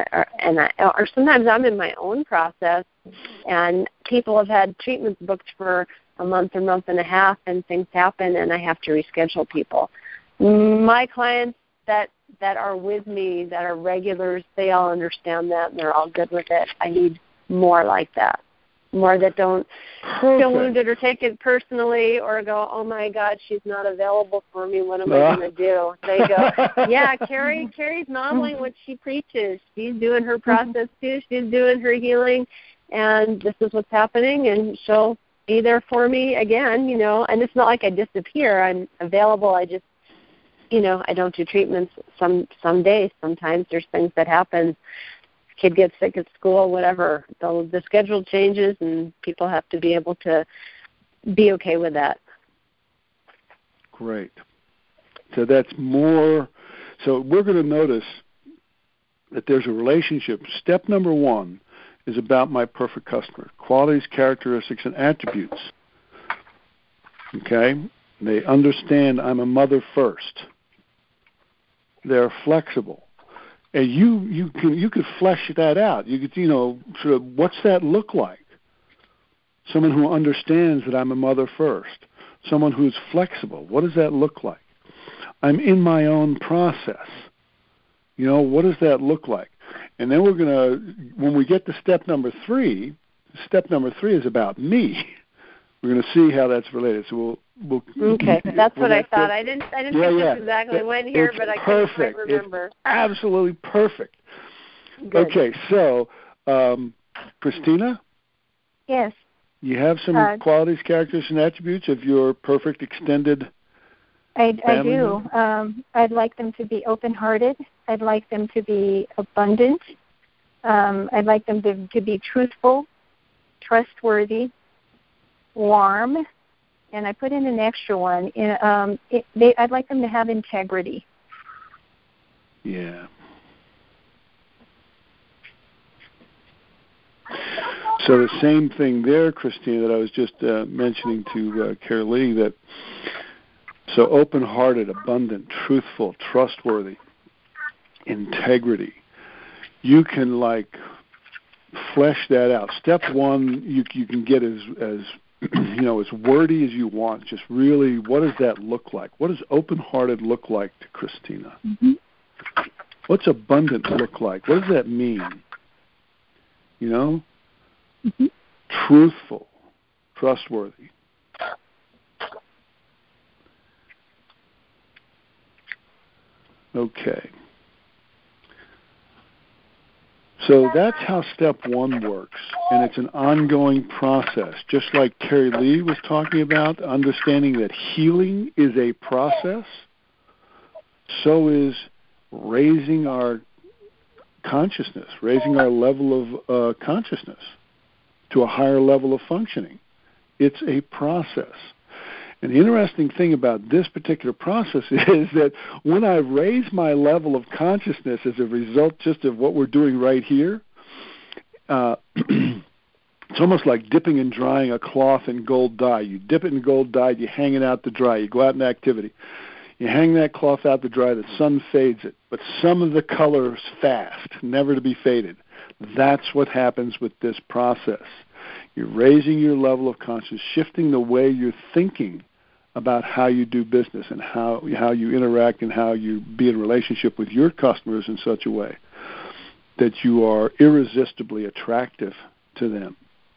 or sometimes I'm in my own process, and people have had treatments booked for a month or month and a half, and things happen, and I have to reschedule people. My clients that are with me, that are regulars, they all understand that, and they're all good with it. I need more like that. More that don't feel wounded or take it personally or go, oh, my God, she's not available for me. What am I going to do? They go, yeah, Carrie's modeling what she preaches. She's doing her process, too. She's doing her healing, and this is what's happening, and she'll be there for me again, you know. And it's not like I disappear. I'm available. I just, you know, I don't do treatments some days. Sometimes there's things that happen. Kid gets sick at school, whatever. The schedule changes, and people have to be able to be okay with that. Great. So that's more. So we're going to notice that there's a relationship. Step number 1 is about my perfect customer, qualities, characteristics, and attributes. Okay? They understand I'm a mother first. They're flexible. And you could flesh that out. You could, you know, sort of, what's that look like? Someone who understands that I'm a mother first. Someone who's flexible. What does that look like? I'm in my own process. You know, what does that look like? And then we're going to, when we get to step number 3 is about me. We're going to see how that's related. So we'll okay, that's what I thought. I didn't think this exactly went here, but I couldn't quite remember. It's absolutely perfect. Good. Okay, so Christina? Yes. You have some qualities, characters, and attributes of your perfect extended family? I do. I'd like them to be open-hearted. I'd like them to be abundant. I'd like them to be truthful, trustworthy, warm, and I put in an extra one. I'd like them to have integrity. Yeah. So the same thing there, Christina, that I was just mentioning to Carrie Lee, that so open-hearted, abundant, truthful, trustworthy, integrity. You can flesh that out. Step 1, you can get as you know, as wordy as you want. Just really, what does that look like? What does open-hearted look like to Christina? Mm-hmm. What's abundant look like? What does that mean? You know? Mm-hmm. Truthful, trustworthy. Okay. So that's how step one works, and it's an ongoing process. Just like Carrie Lee was talking about, understanding that healing is a process, so is raising our consciousness, raising our level of consciousness to a higher level of functioning. It's a process. And the interesting thing about this particular process is that when I raise my level of consciousness as a result just of what we're doing right here, it's almost like dipping and drying a cloth in gold dye. You dip it in gold dye, you hang it out to dry, you go out in activity. You hang that cloth out to dry, the sun fades it, but some of the color is fast, never to be faded. That's what happens with this process. You're raising your level of consciousness, shifting the way you're thinking about how you do business and how you interact and how you be in relationship with your customers in such a way that you are irresistibly attractive to them.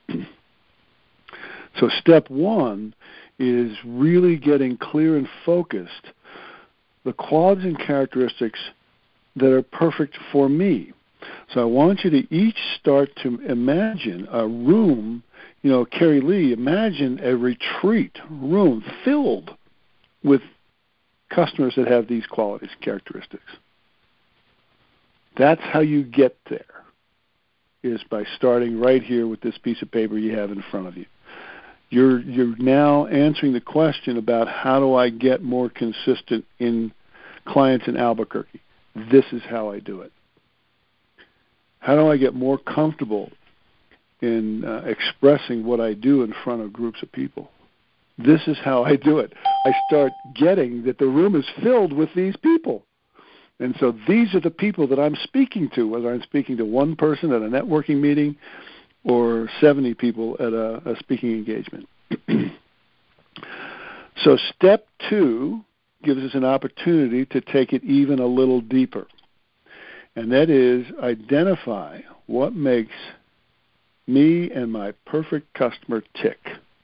So step one is really getting clear and focused the qualities and characteristics that are perfect for me. So I want you to each start to imagine a room. Carrie Lee, imagine a retreat room filled with customers that have these qualities, characteristics. That's how you get there, is by starting right here with this piece of paper you have in front of you. You're now answering the question about how do I get more consistent in clients in Albuquerque. This is how I do it. How do I get more comfortable in expressing what I do in front of groups of people? This is how I do it. I start getting that the room is filled with these people. And so these are the people that I'm speaking to, whether I'm speaking to one person at a networking meeting or 70 people at a speaking engagement. So step two gives us an opportunity to take it even a little deeper. And that is identify what makes me and my perfect customer tick.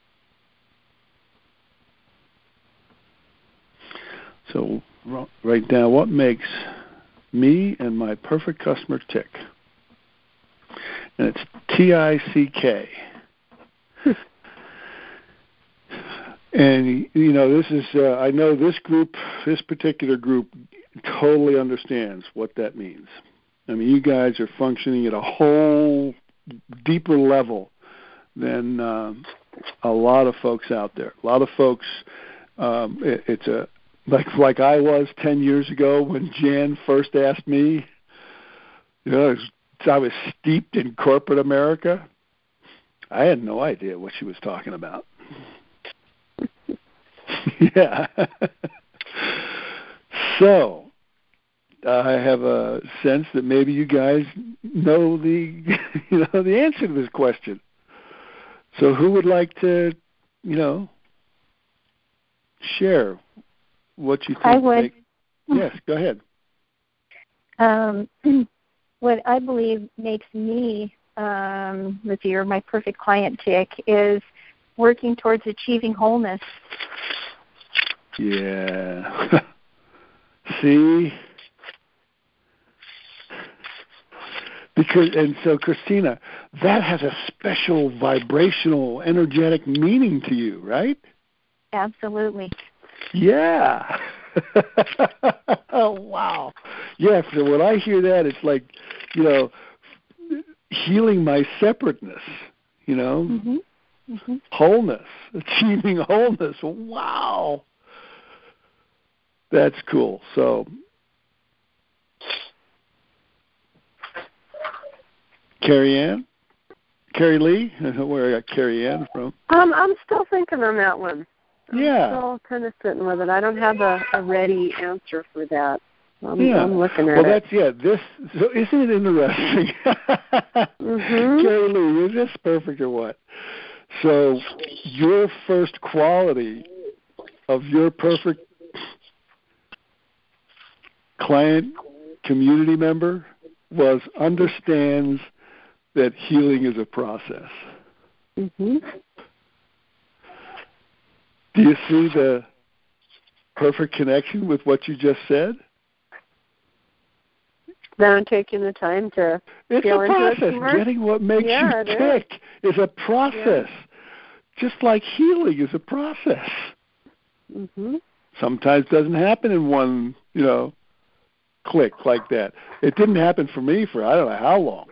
So write down what makes me and my perfect customer tick. And it's TICK. And, this is, I know this particular group totally understands what that means. I mean, you guys are functioning at a whole deeper level than a lot of folks out there. A lot of folks, it's like I was 10 years ago when Jan first asked me. I was steeped in corporate America. I had no idea what she was talking about. Yeah. So I have a sense that maybe you guys know the the answer to this question. So who would like to, share what you think? I would. Yes, go ahead. What I believe makes me, my perfect client tick is working towards achieving wholeness. Yeah. See? So Christina, that has a special vibrational, energetic meaning to you, right? Absolutely. Yeah. Oh, wow. Yeah, so when I hear that, it's like, healing my separateness, Mm-hmm. Mm-hmm. Wholeness, achieving wholeness. Wow. That's cool. So, Carrie Lee, where I got Carrie Ann from? I'm still thinking on that one. Yeah. I'm still kind of sitting with it. I don't have a ready answer for that. I'm looking at it. So isn't it interesting? Mm-hmm. Carrie Lee, is this perfect or what? So your first quality of your perfect client community member was understands that healing is a process. Mm-hmm. Do you see the perfect connection with what you just said? Then taking the time to feel into process. it more. Getting what makes you tick is a process. Yeah. Just like healing is a process. Mm-hmm. Sometimes it doesn't happen in one, click like that. It didn't happen for me for I don't know how long.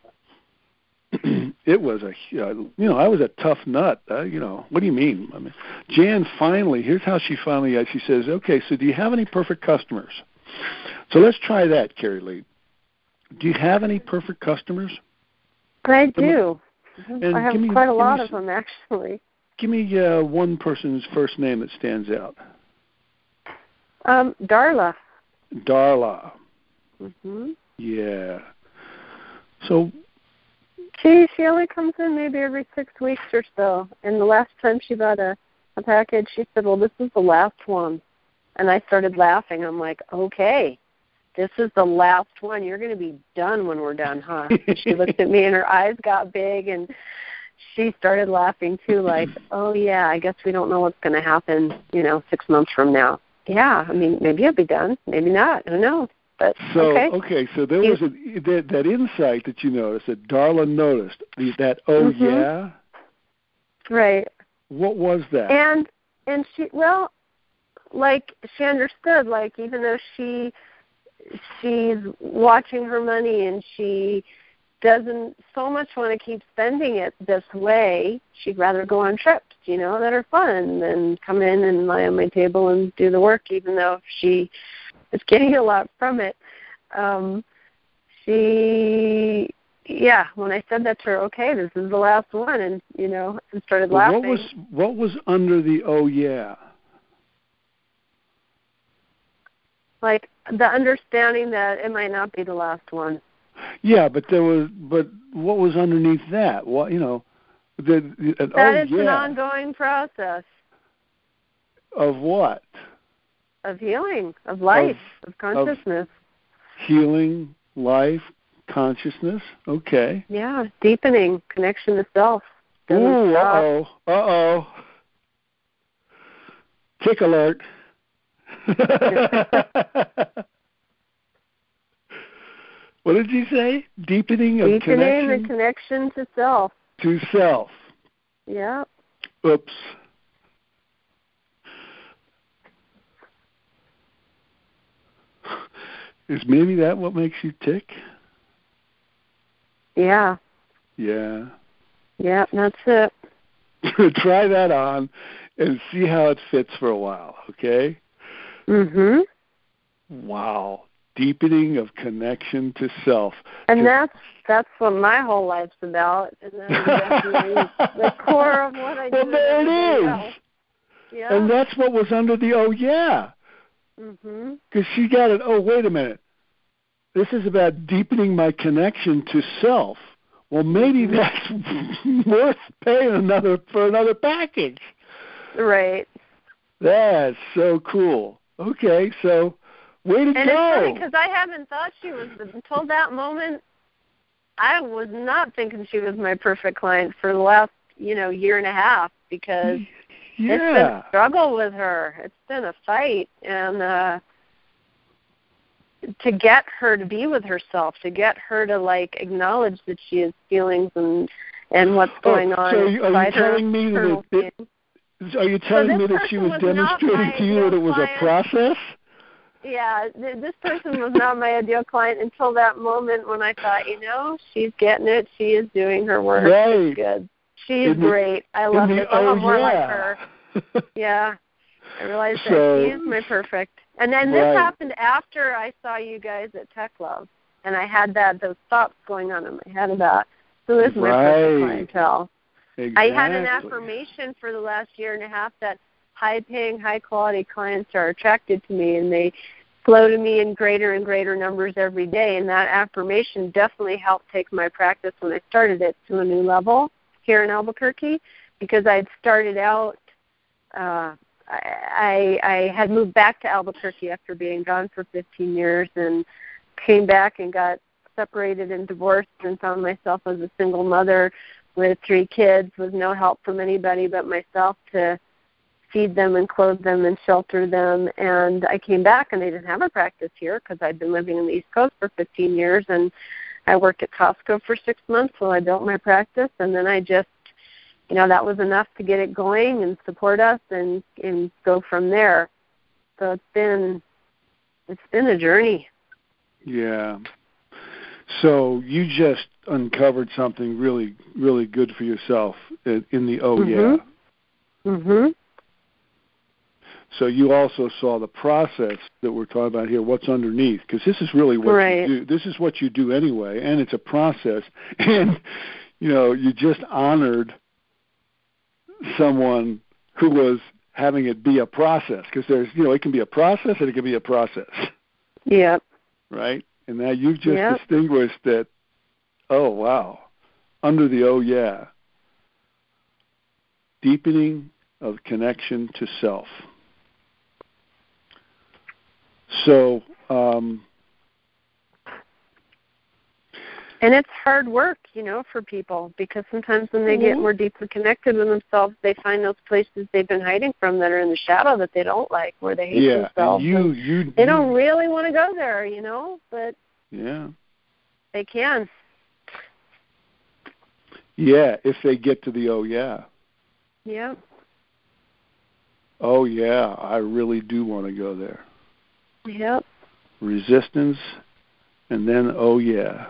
It was I was a tough nut. What do you mean? I mean, Jan here's how she says, okay, so do you have any perfect customers? So let's try that, Carrie Lee. Do you have any perfect customers? I do. And I have quite a lot of them, actually. Give me one person's first name that stands out. Darla. Darla. Mm-hmm. Yeah. So she only comes in maybe every 6 weeks or so. And the last time she bought a package, she said, well, this is the last one. And I started laughing. I'm like, okay, this is the last one. You're going to be done when we're done, huh? She looked at me and her eyes got big and she started laughing too, like, oh, yeah, I guess we don't know what's going to happen, 6 months from now. Yeah, I mean, maybe I'll be done, maybe not, who knows? But so there was that insight that you noticed, that Darla noticed, that mm-hmm. Yeah? Right. What was that? And she, she understood, even though she's watching her money and she doesn't so much want to keep spending it this way, she'd rather go on trips, that are fun than come in and lie on my table and do the work, even though she is getting a lot from it. When I said that to her, okay, this is the last one, and, and started laughing. What was under the yeah? Like the understanding that it might not be the last one. Yeah, but what was underneath that? What, it's an ongoing process. Of what? Of healing, of life, of consciousness. Healing, life, consciousness. Okay. Yeah, deepening connection to self. Ooh, uh-oh. Tick alert. What did you say? Deepening of connection? Deepening the connection to self. To self. Yeah. Oops. Is maybe that what makes you tick? Yeah. Yeah. Yeah, that's it. Try that on and see how it fits for a while, okay? Mm-hmm. Wow. Deepening of connection to self. And that's what my whole life's about. And that's the core of what I do. Well, there it is. Yeah. And that's what was under the yeah. Mm-hmm. Because she got it, wait a minute. This is about deepening my connection to self. Well, maybe that's worth paying for another package. Right. That's so cool. Okay, so way to go. And it's funny because I haven't thought she was, until that moment, I was not thinking she was my perfect client for the last, year and a half, because it's been a struggle with her. It's been a fight. And to get her to be with herself, to get her to acknowledge that she has feelings and what's going on. So are you telling me that she was demonstrating to you that it was a process? Yeah, this person was not my ideal client until that moment when I thought, she's getting it. She is doing her work. Right. It's good. She's great. I love this. I want more like her. Yeah. I realized that she is my perfect. And then this happened after I saw you guys at Tech Love, and I had those thoughts going on in my head about who is my perfect clientele. Exactly. I had an affirmation for the last year and a half that high-paying, high-quality clients are attracted to me, and they flow to me in greater and greater numbers every day. And that affirmation definitely helped take my practice when I started it to a new level here in Albuquerque, because I'd started out I had moved back to Albuquerque after being gone for 15 years and came back and got separated and divorced and found myself as a single mother with 3 kids with no help from anybody but myself to feed them and clothe them and shelter them. And I came back and they didn't have a practice here because I'd been living in the East Coast for 15 years, and I worked at Costco for 6 months while I built my practice, and then I just, that was enough to get it going and support us and go from there. So it's been a journey. Yeah. So you just uncovered something really, really good for yourself in the yeah. Mhm. So you also saw the process that we're talking about here, what's underneath, because this is really what you do. This is what you do anyway, and it's a process. And, you just honored someone who was having it be a process, because there's, it can be a process and it can be a process. Yep. Right? And now you've just distinguished that, oh, wow, under the yeah, deepening of connection to self. So, and it's hard work, for people, because sometimes when they get more deeply connected with themselves, they find those places they've been hiding from that are in the shadow that they don't like, where they hate themselves. They don't really want to go there, but they can. Yeah, if they get to the yeah. Yeah. Oh, yeah, I really do want to go there. Yep. Resistance, and then yeah.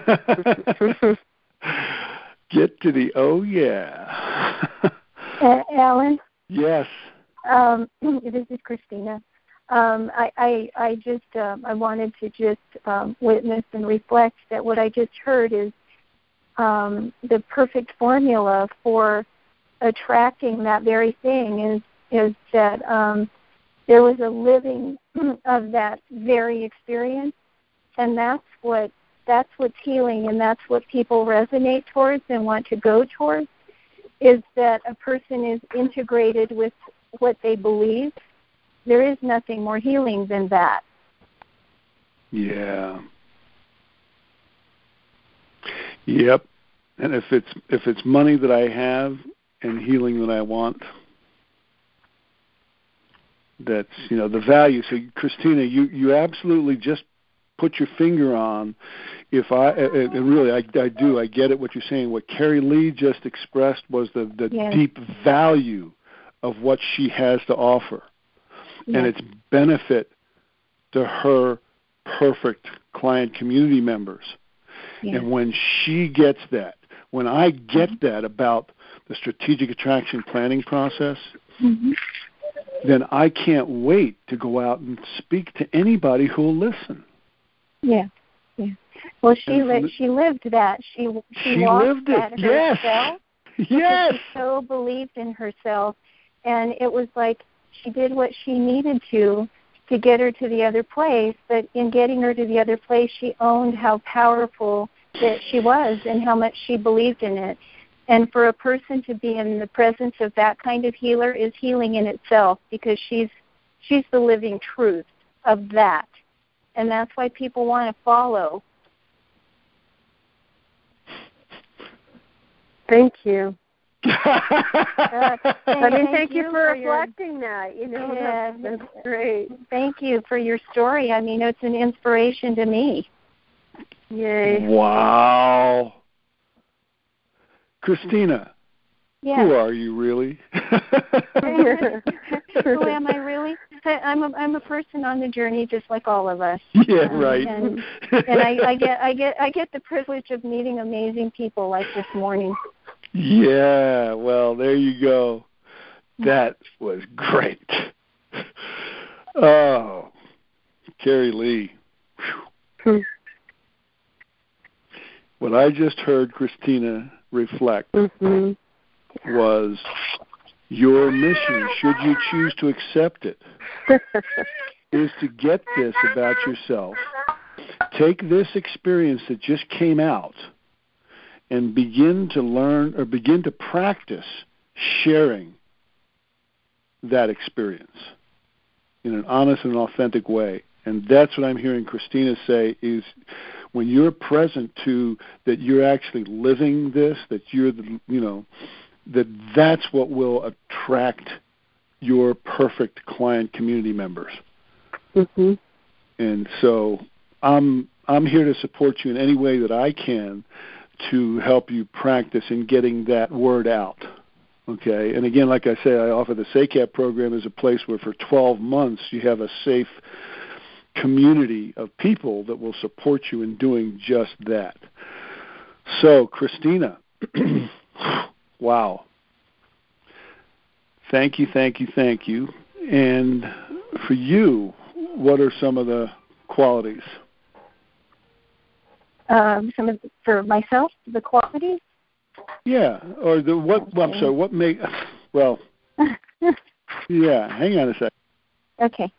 Get to the yeah. Alan? Yes. This is Christina. I wanted to just witness and reflect that what I just heard is the perfect formula for attracting that very thing is that there was a living of that very experience, and that's what's healing, and that's what people resonate towards and want to go towards, is that a person is integrated with what they believe. There is nothing more healing than that. Yeah. Yep. And if it's money that I have and healing that I want, that's the value. So Christina, you absolutely just put your finger on. And really I get it what you're saying. What Carrie Lee just expressed was the deep value of what she has to offer, and its benefit to her perfect client community members. And when she gets that, when I get that about the strategic attraction planning process, then I can't wait to go out and speak to anybody who will listen. Yeah. Well, she lived that. She walked that herself. Yes. She so believed in herself, and it was like she did what she needed to get her to the other place. But in getting her to the other place, she owned how powerful that she was and how much she believed in it. And for a person to be in the presence of that kind of healer is healing in itself, because she's the living truth of that. And that's why people want to follow. Thank you. Thank you for reflecting that. That's great. Thank you for your story. I mean, it's an inspiration to me. Yay. Wow. Christina, who are you really? Who am I really? I'm a person on the journey, just like all of us. Yeah, right. And I get the privilege of meeting amazing people like this morning. Yeah, well, there you go. That was great. Oh, Carrie Lee. What I just heard Christina reflect was your mission, should you choose to accept it, is to get this about yourself, take this experience that just came out, and begin to learn or begin to practice sharing that experience in an honest and authentic way. And that's what I'm hearing Christina say, is when you're present to that you're actually living this, that you're that's what will attract your perfect client community members. Mm-hmm. And so I'm here to support you in any way that I can to help you practice in getting that word out. Okay? And again, like I say, I offer the SACAP program as a place where for 12 months you have a safe community of people that will support you in doing just that. So, Christina, wow. Thank you. And for you, what are some of the qualities? For myself, the qualities? Yeah, or what make, well, yeah, hang on a second. Okay.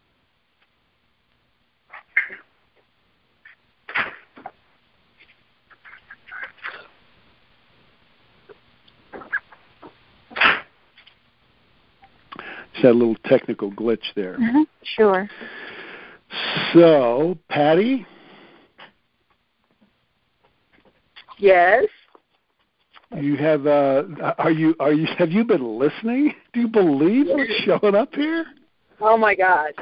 Just had a little technical glitch there. Mm-hmm. Sure. So, Patty? Yes. You have have you been listening? Do you believe what's showing up here? Oh my God.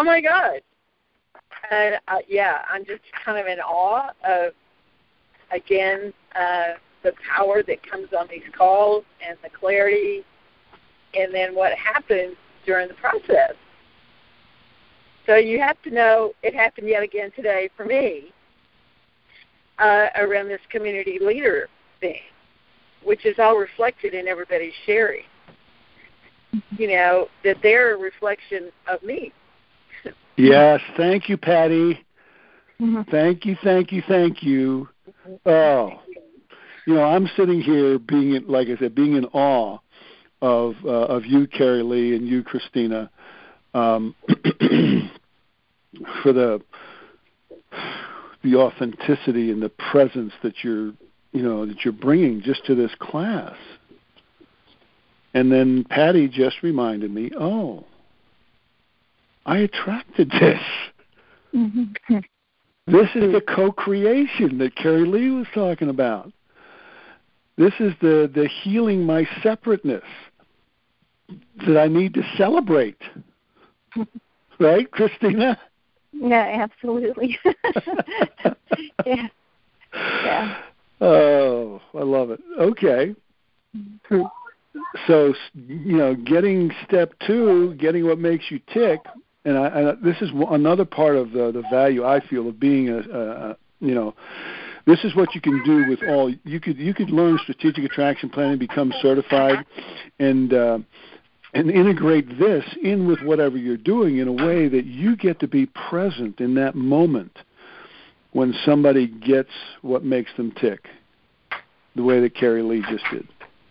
And I'm just kind of in awe of, again, the power that comes on these calls and the clarity, and then what happens during the process. So you have to know, it happened yet again today for me, around this community leader thing, which is all reflected in everybody's sharing. You know, that they're a reflection of me. Yes, thank you, Patty. Mm-hmm. Thank you. Oh, I'm sitting here being in awe of you, Carrie Lee, and you, Christina, for the authenticity and the presence that you're bringing just to this class. And then Patty just reminded me, I attracted this. Mm-hmm. This is the co-creation that Carrie Lee was talking about. This is the healing my separateness that I need to celebrate. Right, Christina? Yeah, absolutely. Yeah. Oh, I love it. Okay. Mm-hmm. So, getting step 2, getting what makes you tick, and this is another part of the value I feel of being this is what you can do with all. You could learn strategic attraction planning, become certified, and integrate this in with whatever you're doing in a way that you get to be present in that moment when somebody gets what makes them tick, the way that Carrie Lee just did.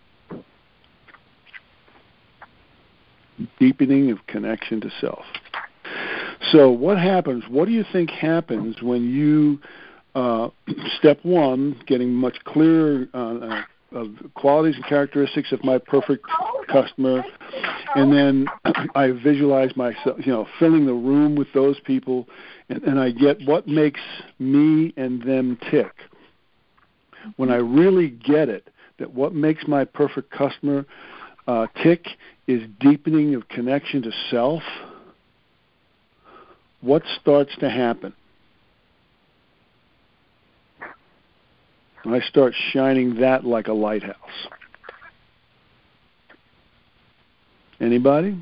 Deepening of connection to self. So what happens? What do you think happens when you, step 1, getting much clearer of qualities and characteristics of my perfect customer, and then I visualize myself, filling the room with those people, and I get what makes me and them tick. When I really get it, that what makes my perfect customer tick is deepening of connection to self, what starts to happen? I start shining that like a lighthouse. Anybody?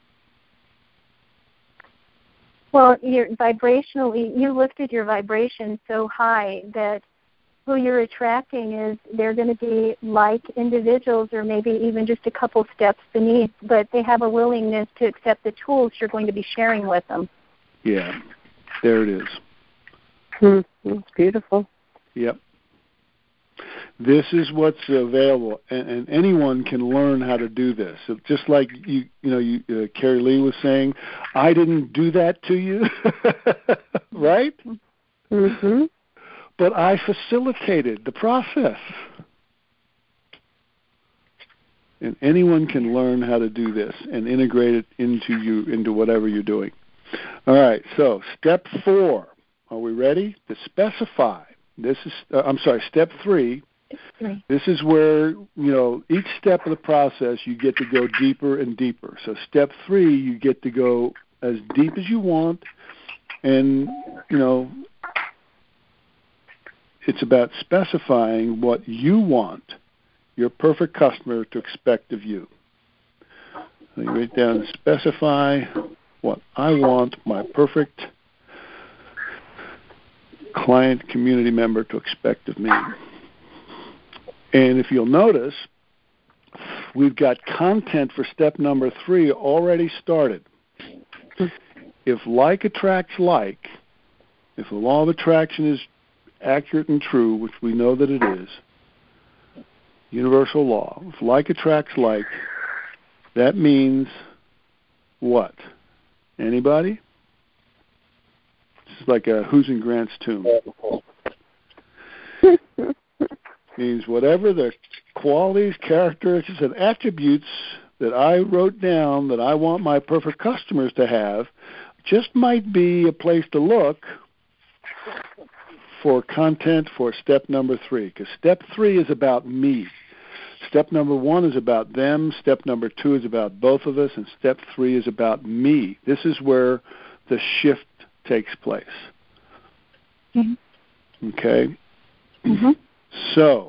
Well, vibrationally, you lifted your vibration so high that who you're attracting they're going to be like individuals, or maybe even just a couple steps beneath, but they have a willingness to accept the tools you're going to be sharing with them. Yeah, there it is. That's beautiful. Yep. This is what's available, and anyone can learn how to do this. So just like Carrie Lee was saying, I didn't do that to you, right? Mm-hmm. But I facilitated the process. And anyone can learn how to do this and integrate it into whatever you're doing. All right, so step 4. Are we ready? To specify. Step 3. This is where, each step of the process you get to go deeper and deeper. So step 3, you get to go as deep as you want, and, it's about specifying what you want your perfect customer to expect of you. So you write down, specify what I want my perfect client community member to expect of me. And if you'll notice, we've got content for step number 3 already started. If like attracts like, if the law of attraction is accurate and true, which we know that it is, universal law, if like attracts like, that means what? Anybody? This is like a Who's in Grant's Tomb. Means whatever the qualities, characteristics, and attributes that I wrote down that I want my perfect customers to have just might be a place to look for content for step number 3. Because step 3 is about me. Step number 1 is about them. Step number 2 is about both of us. And step 3 is about me. This is where the shift takes place. Mm-hmm. Okay? Mm-hmm. So,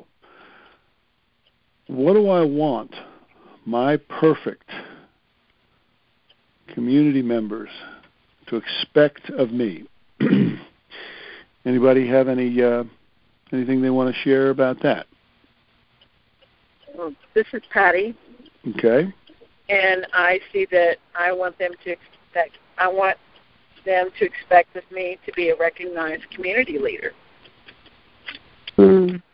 what do I want my perfect community members to expect of me? Anybody have anything they want to share about that? Well, this is Patty. Okay. And I see that I want them to expect of me to be a recognized community leader. Mm.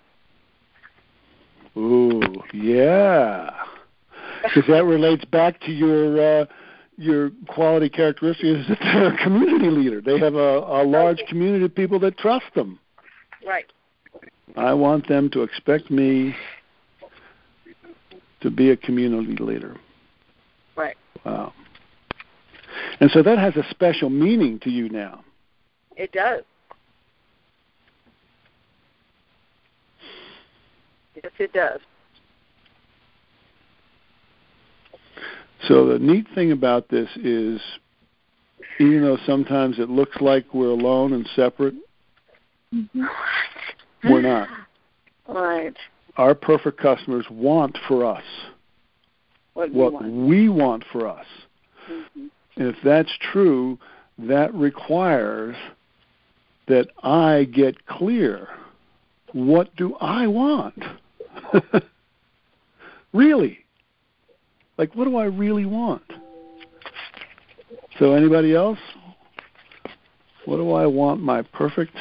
Ooh, yeah. Because that relates back to your quality characteristic is that they're a community leader. They have a large community of people that trust them. Right. I want them to expect me to be a community leader. Right. Wow. And so that has a special meaning to you now. It does. Yes, it does. So the neat thing about this is, even though sometimes it looks like we're alone and separate, mm-hmm. we're not. Right. Our perfect customers want for us what we want for us. Mm-hmm. And if that's true, that requires that I get clear. What do I want? Really? Like, what do I really want? So anybody else? What do I want my perfect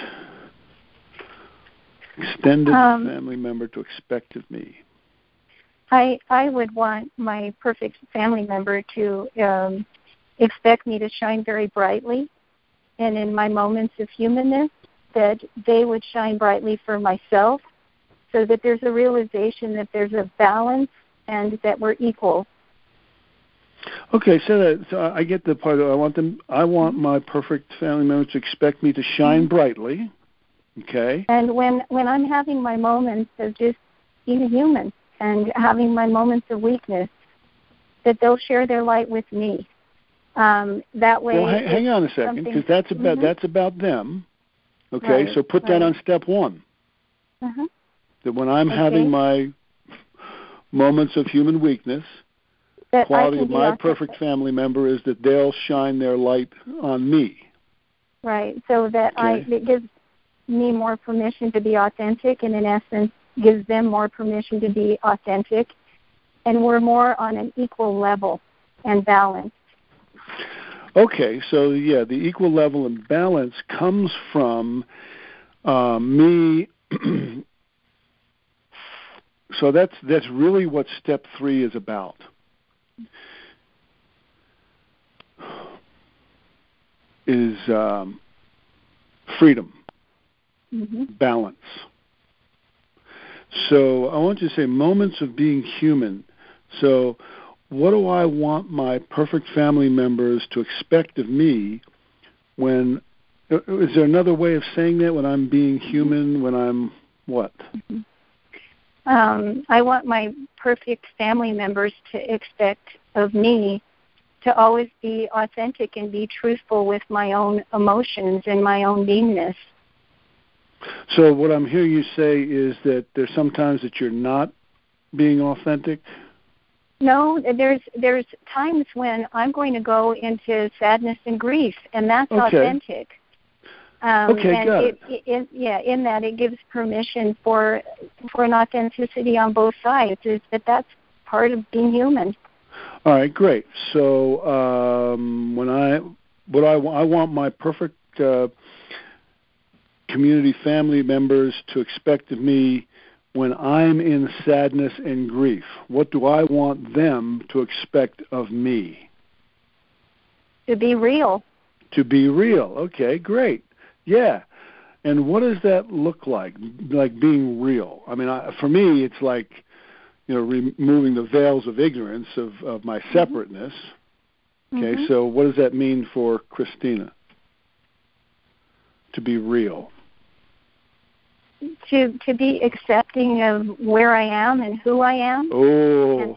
extended family member to expect of me? I would want my perfect family member to expect me to shine very brightly, and in my moments of humanness, that they would shine brightly for myself, so that there's a realization that there's a balance and that we're equal. Okay, so I get the part. I want my perfect family member to expect me to shine brightly. Okay. And when I'm having my moments of just being a human and having my moments of weakness, that they'll share their light with me. That way. Well, hang on a second, because that's about them. Okay, right, so put that on step 1. Uh-huh. That when I'm having my moments of human weakness, the quality of my perfect family member is that they'll shine their light on me. Right, so that it gives me more permission to be authentic, and in essence gives them more permission to be authentic, and we're more on an equal level and balance. Okay, so the equal level and balance comes from me. So that's really what step 3 is about. Is freedom, balance. So I want you to say moments of being human. So what do I want my perfect family members to expect of me when, is there another way of saying that, when I'm being human, when I'm what? I want my perfect family members to expect of me to always be authentic and be truthful with my own emotions and my own beingness. So what I'm hearing you say is that there's sometimes that you're not being authentic? No, there's times when I'm going to go into sadness and grief, and that's authentic. Okay, got it. In that it gives permission for an authenticity on both sides. Is that's part of being human. All right, great. So I want my perfect community family members to expect of me when I'm in sadness and grief. What do I want them to expect of me? To be real. To be real. Okay, great. Yeah. And what does that look like being real? I mean, for me, it's like, removing the veils of ignorance of my separateness. Okay, Mm-hmm. So what does that mean for Christina? To be real. To be accepting of where I am and who I am. Oh,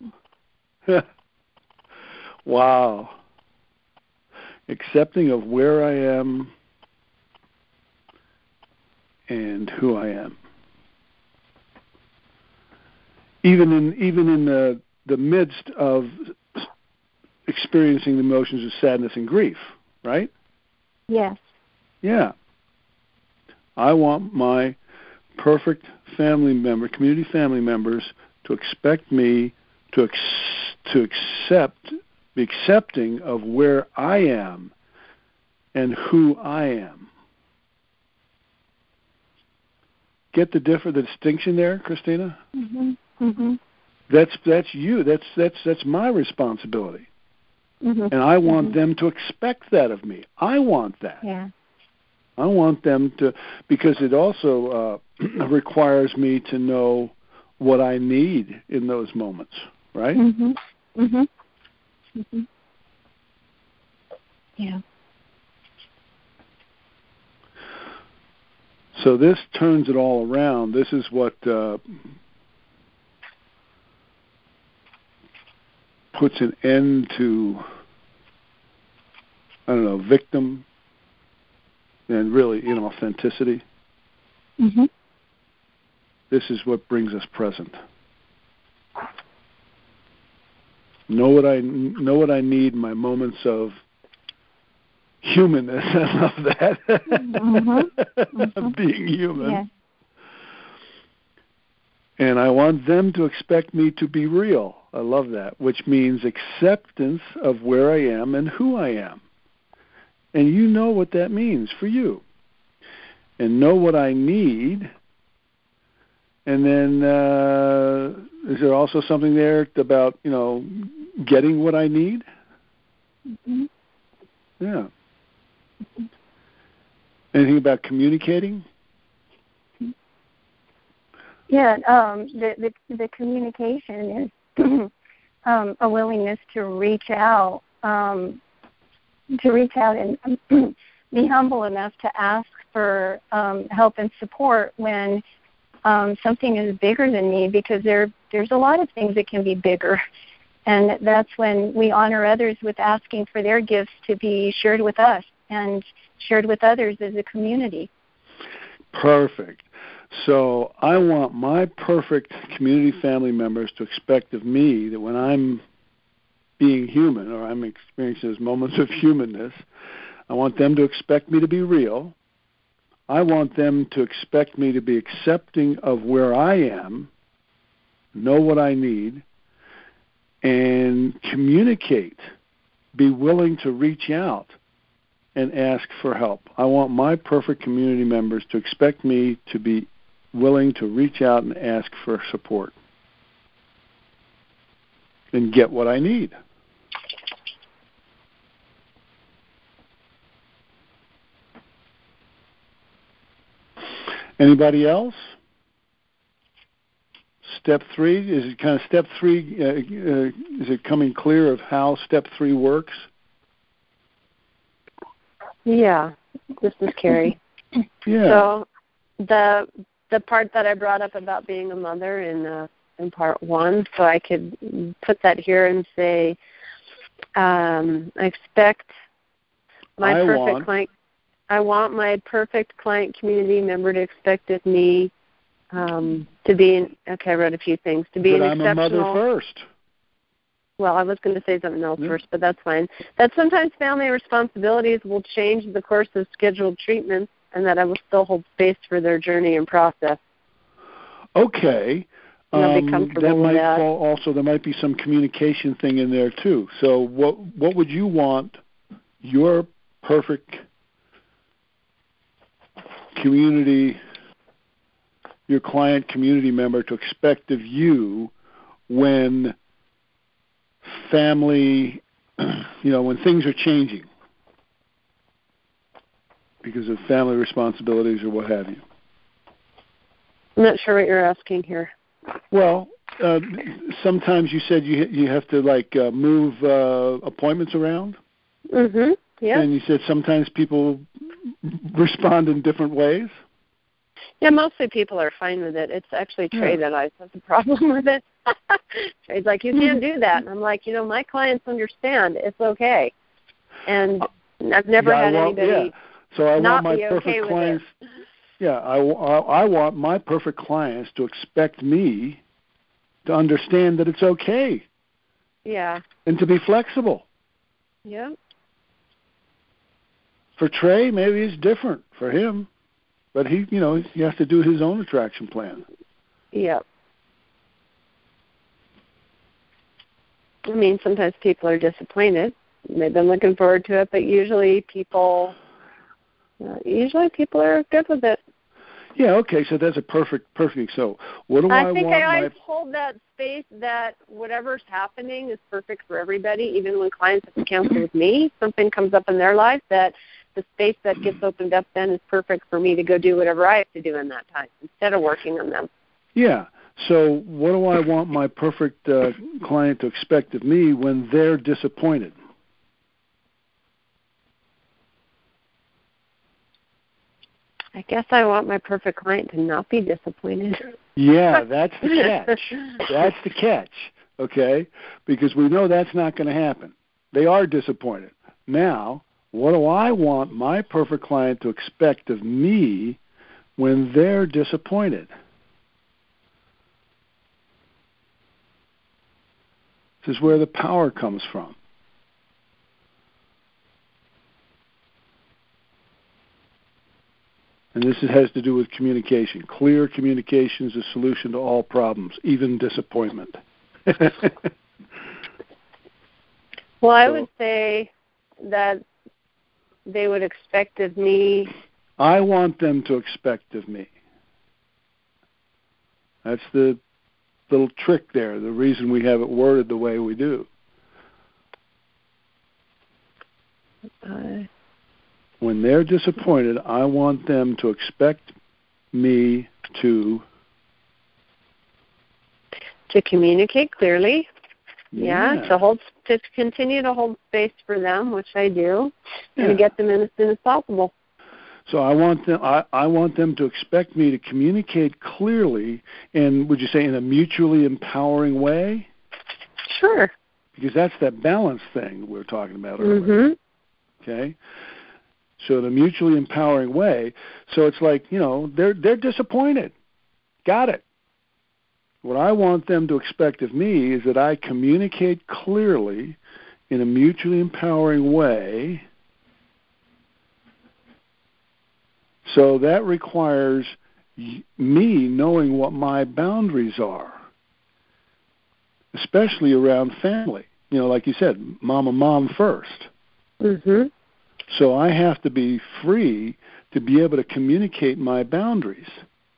wow. Accepting of where I am and who I am. Even in the midst of experiencing the emotions of sadness and grief, right? Yes. Yeah. I want my perfect community family members to expect me to be accepting of where I am and who I am. Get the distinction there, Christina? Mm-hmm. Mm-hmm. That's you. That's my responsibility. Mm-hmm. And I want them to expect that of me. I want that. Yeah. I want them to, because it also requires me to know what I need in those moments, right? Mm-hmm. Mm-hmm. Mm-hmm. Yeah. So this turns it all around. This is what puts an end to, victim and really inauthenticity. Mm-hmm. This is what brings us present. Know what I need in my moments of humanness. I love that. Mm-hmm. Mm-hmm. Being human. Yeah. And I want them to expect me to be real. I love that, which means acceptance of where I am and who I am. And you know what that means for you. And know what I need. And then is there also something there about, getting what I need? Mm-hmm. Yeah. Mm-hmm. Anything about communicating? Yeah, the communication is a willingness to reach out and be humble enough to ask for help and support when something is bigger than me, because there's a lot of things that can be bigger, and that's when we honor others with asking for their gifts to be shared with us and shared with others as a community. Perfect. So I want my perfect community family members to expect of me that when I'm being human, or I'm experiencing those moments of humanness, I want them to expect me to be real. I want them to expect me to be accepting of where I am, know what I need, and communicate, be willing to reach out and ask for help. I want my perfect community members to expect me to be willing to reach out and ask for support and get what I need. Anybody else? Step 3, is it kind of step 3, is it coming clear of how step 3 works? Yeah, this is Carrie. Yeah. So the the part that I brought up about being a mother in part 1, so I could put that here and say, I expect my perfect client. I want my perfect client community member to expect of me to be. Okay, I wrote a few things. To be an exceptional. I'm a mother first. Well, I was going to say something else first, but that's fine. That sometimes family responsibilities will change the course of scheduled treatments, and that I will still hold space for their journey and process. Okay. That might fall also. There might be some communication thing in there too. So, what would you want your perfect community, your client community member to expect of you when family, when things are changing because of family responsibilities or what have you? I'm not sure what you're asking here. Well, sometimes you said you have to move appointments around. Mm-hmm. Yeah. And you said sometimes people respond in different ways. Yeah, mostly people are fine with it. It's actually Trey that has a problem with it. Trey's like, you can't do that. And I'm like, my clients understand. It's okay. And I've never had anybody So I not want my be perfect okay clients. With it. Yeah, I want my perfect clients to expect me to understand that it's okay. Yeah. And to be flexible. Yeah. For Trey, maybe it's different for him, but he has to do his own attraction plan. Yeah. I mean, sometimes people are disappointed. They've been looking forward to it, but usually people are good with it. Yeah, okay, so that's a perfect. So what do I think want? I always hold that space that whatever's happening is perfect for everybody. Even when clients have to counsel with me, something comes up in their life that the space that gets opened up then is perfect for me to go do whatever I have to do in that time instead of working on them. Yeah. So what do I want my perfect client to expect of me when they're disappointed? I guess I want my perfect client to not be disappointed. Yeah, that's the catch. That's the catch, okay? Because we know that's not going to happen. They are disappointed. Now, what do I want my perfect client to expect of me when they're disappointed? This is where the power comes from. And this has to do with communication. Clear communication is a solution to all problems, even disappointment. Well, I would say that they would expect of me. I want them to expect of me. That's the little trick there, the reason we have it worded the way we do. When they're disappointed, I want them to expect me to communicate clearly. Yeah, to continue to hold space for them, which I do, and to get them in as soon as possible. So I want them to expect me to communicate clearly, and would you say in a mutually empowering way? Sure. Because that's that balance thing we were talking about earlier. Mm-hmm. Okay. So in a mutually empowering way. So it's like, they're disappointed. Got it. What I want them to expect of me is that I communicate clearly in a mutually empowering way. So that requires me knowing what my boundaries are, especially around family. Like you said, mom first. Mm-hmm. So I have to be free to be able to communicate my boundaries.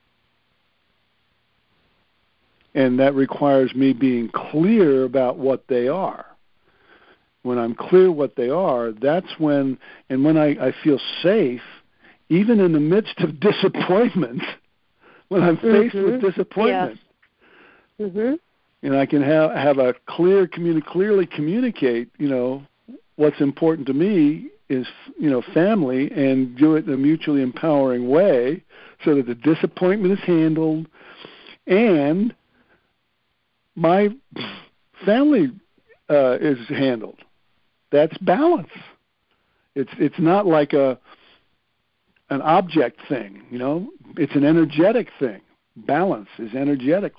And that requires me being clear about what they are. When I'm clear what they are, that's when I feel safe, even in the midst of disappointment, when I'm faced with disappointment. Yes. Mm-hmm. And I can have a clearly communicate, what's important to me is, family, and do it in a mutually empowering way so that the disappointment is handled and my family is handled. That's balance. It's not like an object thing, It's an energetic thing. Balance is energetic.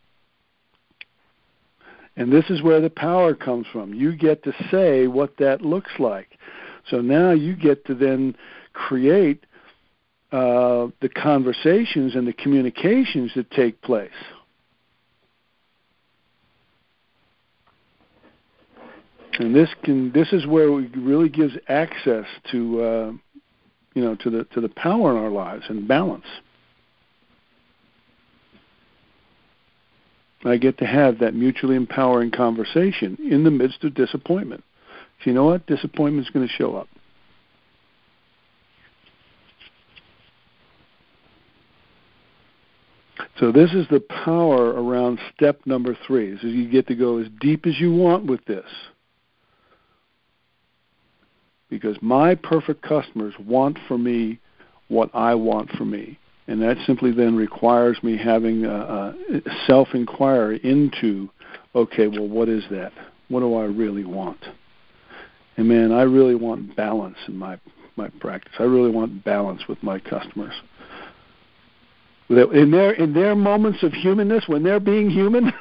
And this is where the power comes from. You get to say what that looks like. So now you get to then create the conversations and the communications that take place. And this is where it really gives access to to the power in our lives and balance. I get to have that mutually empowering conversation in the midst of disappointment. So you know what? Disappointment's going to show up. So this is the power around step number 3. So you get to go as deep as you want with this. Because my perfect customers want for me what I want for me. And that simply then requires me having a self-inquiry into, okay, well, what is that? What do I really want? And, man, I really want balance in my practice. I really want balance with my customers. In their moments of humanness, when they're being human,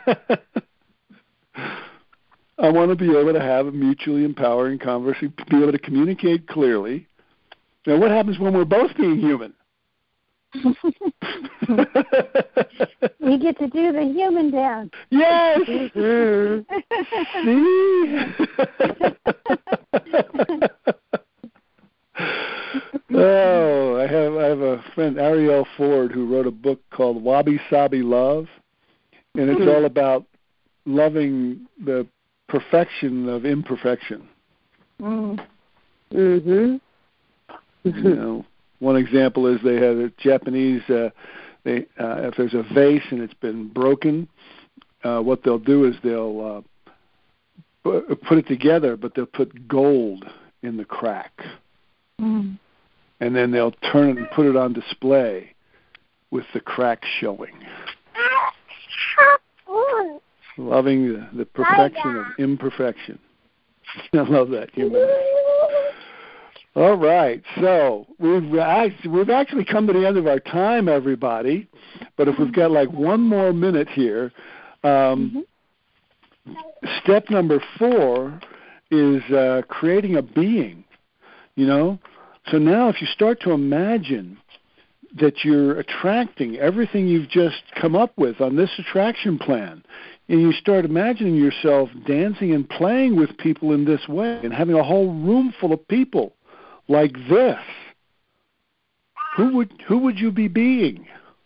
I want to be able to have a mutually empowering conversation, be able to communicate clearly. Now, what happens when we're both being human? We get to do the human dance. Yes. See? Oh, I have a friend, Ariel Ford, who wrote a book called Wabi Sabi Love, and it's all about loving the perfection of imperfection. Mm-hmm. One example is they have a Japanese. If there's a vase and it's been broken, what they'll do is they'll put it together, but they'll put gold in the crack, and then they'll turn it and put it on display with the crack showing. Loving the perfection of imperfection. I love that humor. All right, so we've actually come to the end of our time, everybody. But if we've got like one more minute here, step number 4 is creating a being. So now if you start to imagine that you're attracting everything you've just come up with on this attraction plan, and you start imagining yourself dancing and playing with people in this way and having a whole room full of people like this, who would you be being?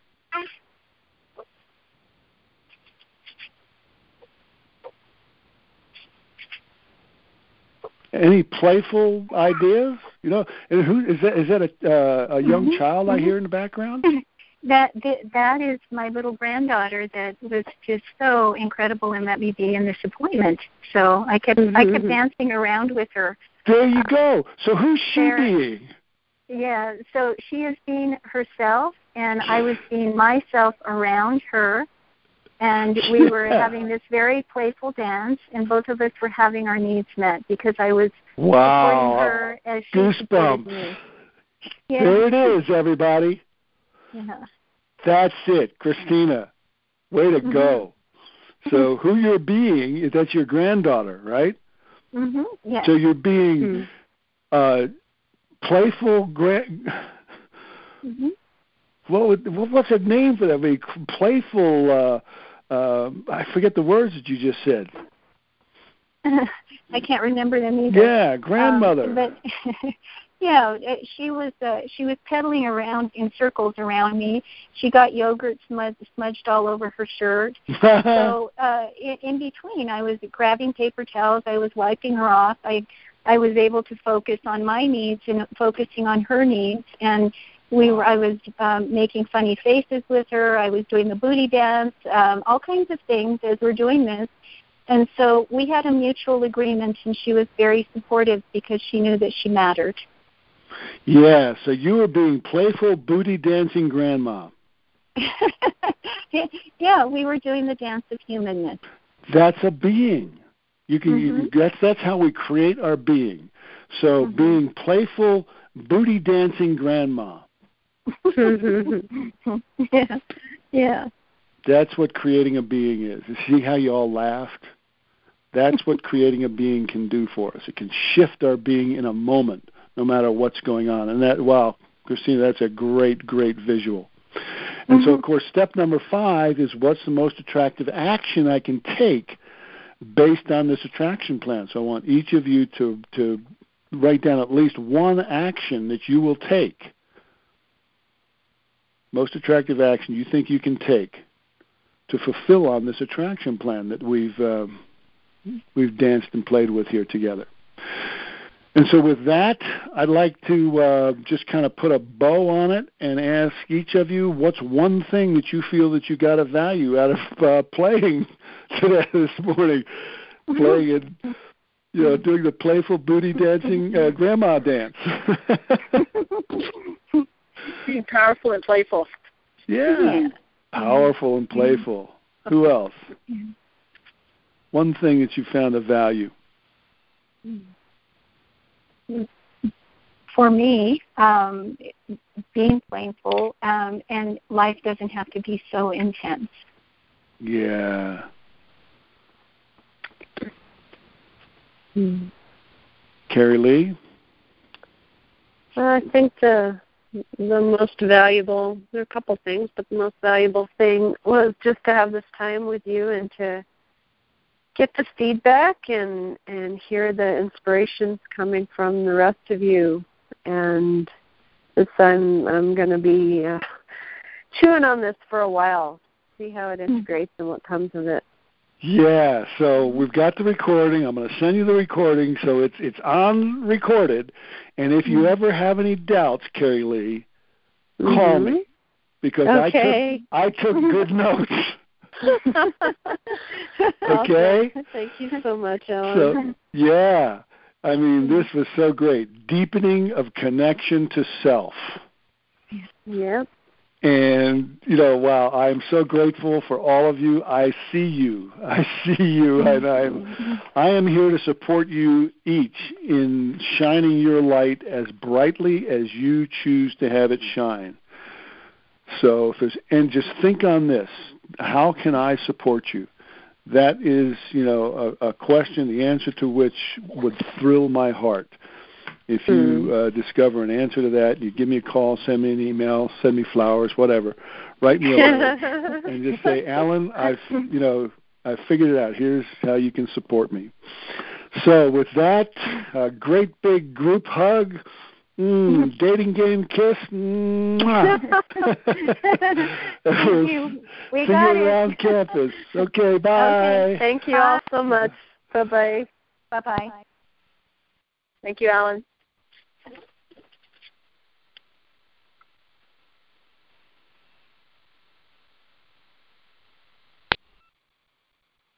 Any playful ideas? And who is that? Is that a young child I hear in the background? That is my little granddaughter that was just so incredible and let me be in this appointment. So I kept dancing around with her. There you go. So who's she being? Yeah, so she is being herself, and I was being myself around her, and we were having this very playful dance, and both of us were having our needs met because I was supporting her as she supported me. Yeah. There it is, everybody. Yeah. That's it, Christina. Way to go. So who you're being, that's your granddaughter, right? Yeah. So you're being playful what's the name for that? I mean, playful. I forget the words that you just said. I can't remember them either. Yeah, grandmother. But yeah, she was pedaling around in circles around me. She got yogurt smudged all over her shirt. So in between, I was grabbing paper towels. I was wiping her off. I was able to focus on my needs and focusing on her needs. And I was making funny faces with her. I was doing the booty dance, all kinds of things as we're doing this. And so we had a mutual agreement, and she was very supportive because she knew that she mattered. Yeah, so you were being playful, booty dancing grandma. Yeah, we were doing the dance of humanness. That's a being. That's how we create our being. So being playful, booty dancing grandma. Yeah. That's what creating a being is. You see how you all laughed? That's what creating a being can do for us. It can shift our being in a moment, no matter what's going on. And that, wow, Christina, that's a great, great visual. And so, of course, step number 5 is what's the most attractive action I can take based on this attraction plan. So I want each of you to write down at least one action that you will take. Most attractive action you think you can take to fulfill on this attraction plan that we've danced and played with here together. And so with that, I'd like to just kind of put a bow on it and ask each of you, what's one thing that you feel that you got a value out of playing today, this morning, playing and doing the playful booty dancing grandma dance. Being powerful and playful. Yeah, powerful and playful. Who else? One thing that you found of value. For me, being playful, and life doesn't have to be so intense. Yeah. Carrie Lee? I think the most valuable, there are a couple things, but the most valuable thing was just to have this time with you and to get the feedback and hear the inspirations coming from the rest of you. And this I'm going to be chewing on this for a while, see how it integrates and what comes of it. Yeah, so we've got the recording. I'm going to send you the recording, so it's on recorded. And if you ever have any doubts, Carrie Lee, call me, because I took good notes. Okay? Thank you so much, Alan. So, yeah, I mean, this was so great. Deepening of connection to self. Yep. And, wow, I'm so grateful for all of you. I see you, and I am here to support you each in shining your light as brightly as you choose to have it shine. So and just think on this, how can I support you? That is, a question, the answer to which would thrill my heart. If you discover an answer to that, you give me a call, send me an email, send me flowers, whatever. Write me a letter and just say, Alan, I've figured it out. Here's how you can support me. So with that, a great big group hug. Dating game kiss. Thank you. See you around campus. Okay, bye. Okay, thank you all so much. Bye-bye. Bye-bye. Thank you, Alan.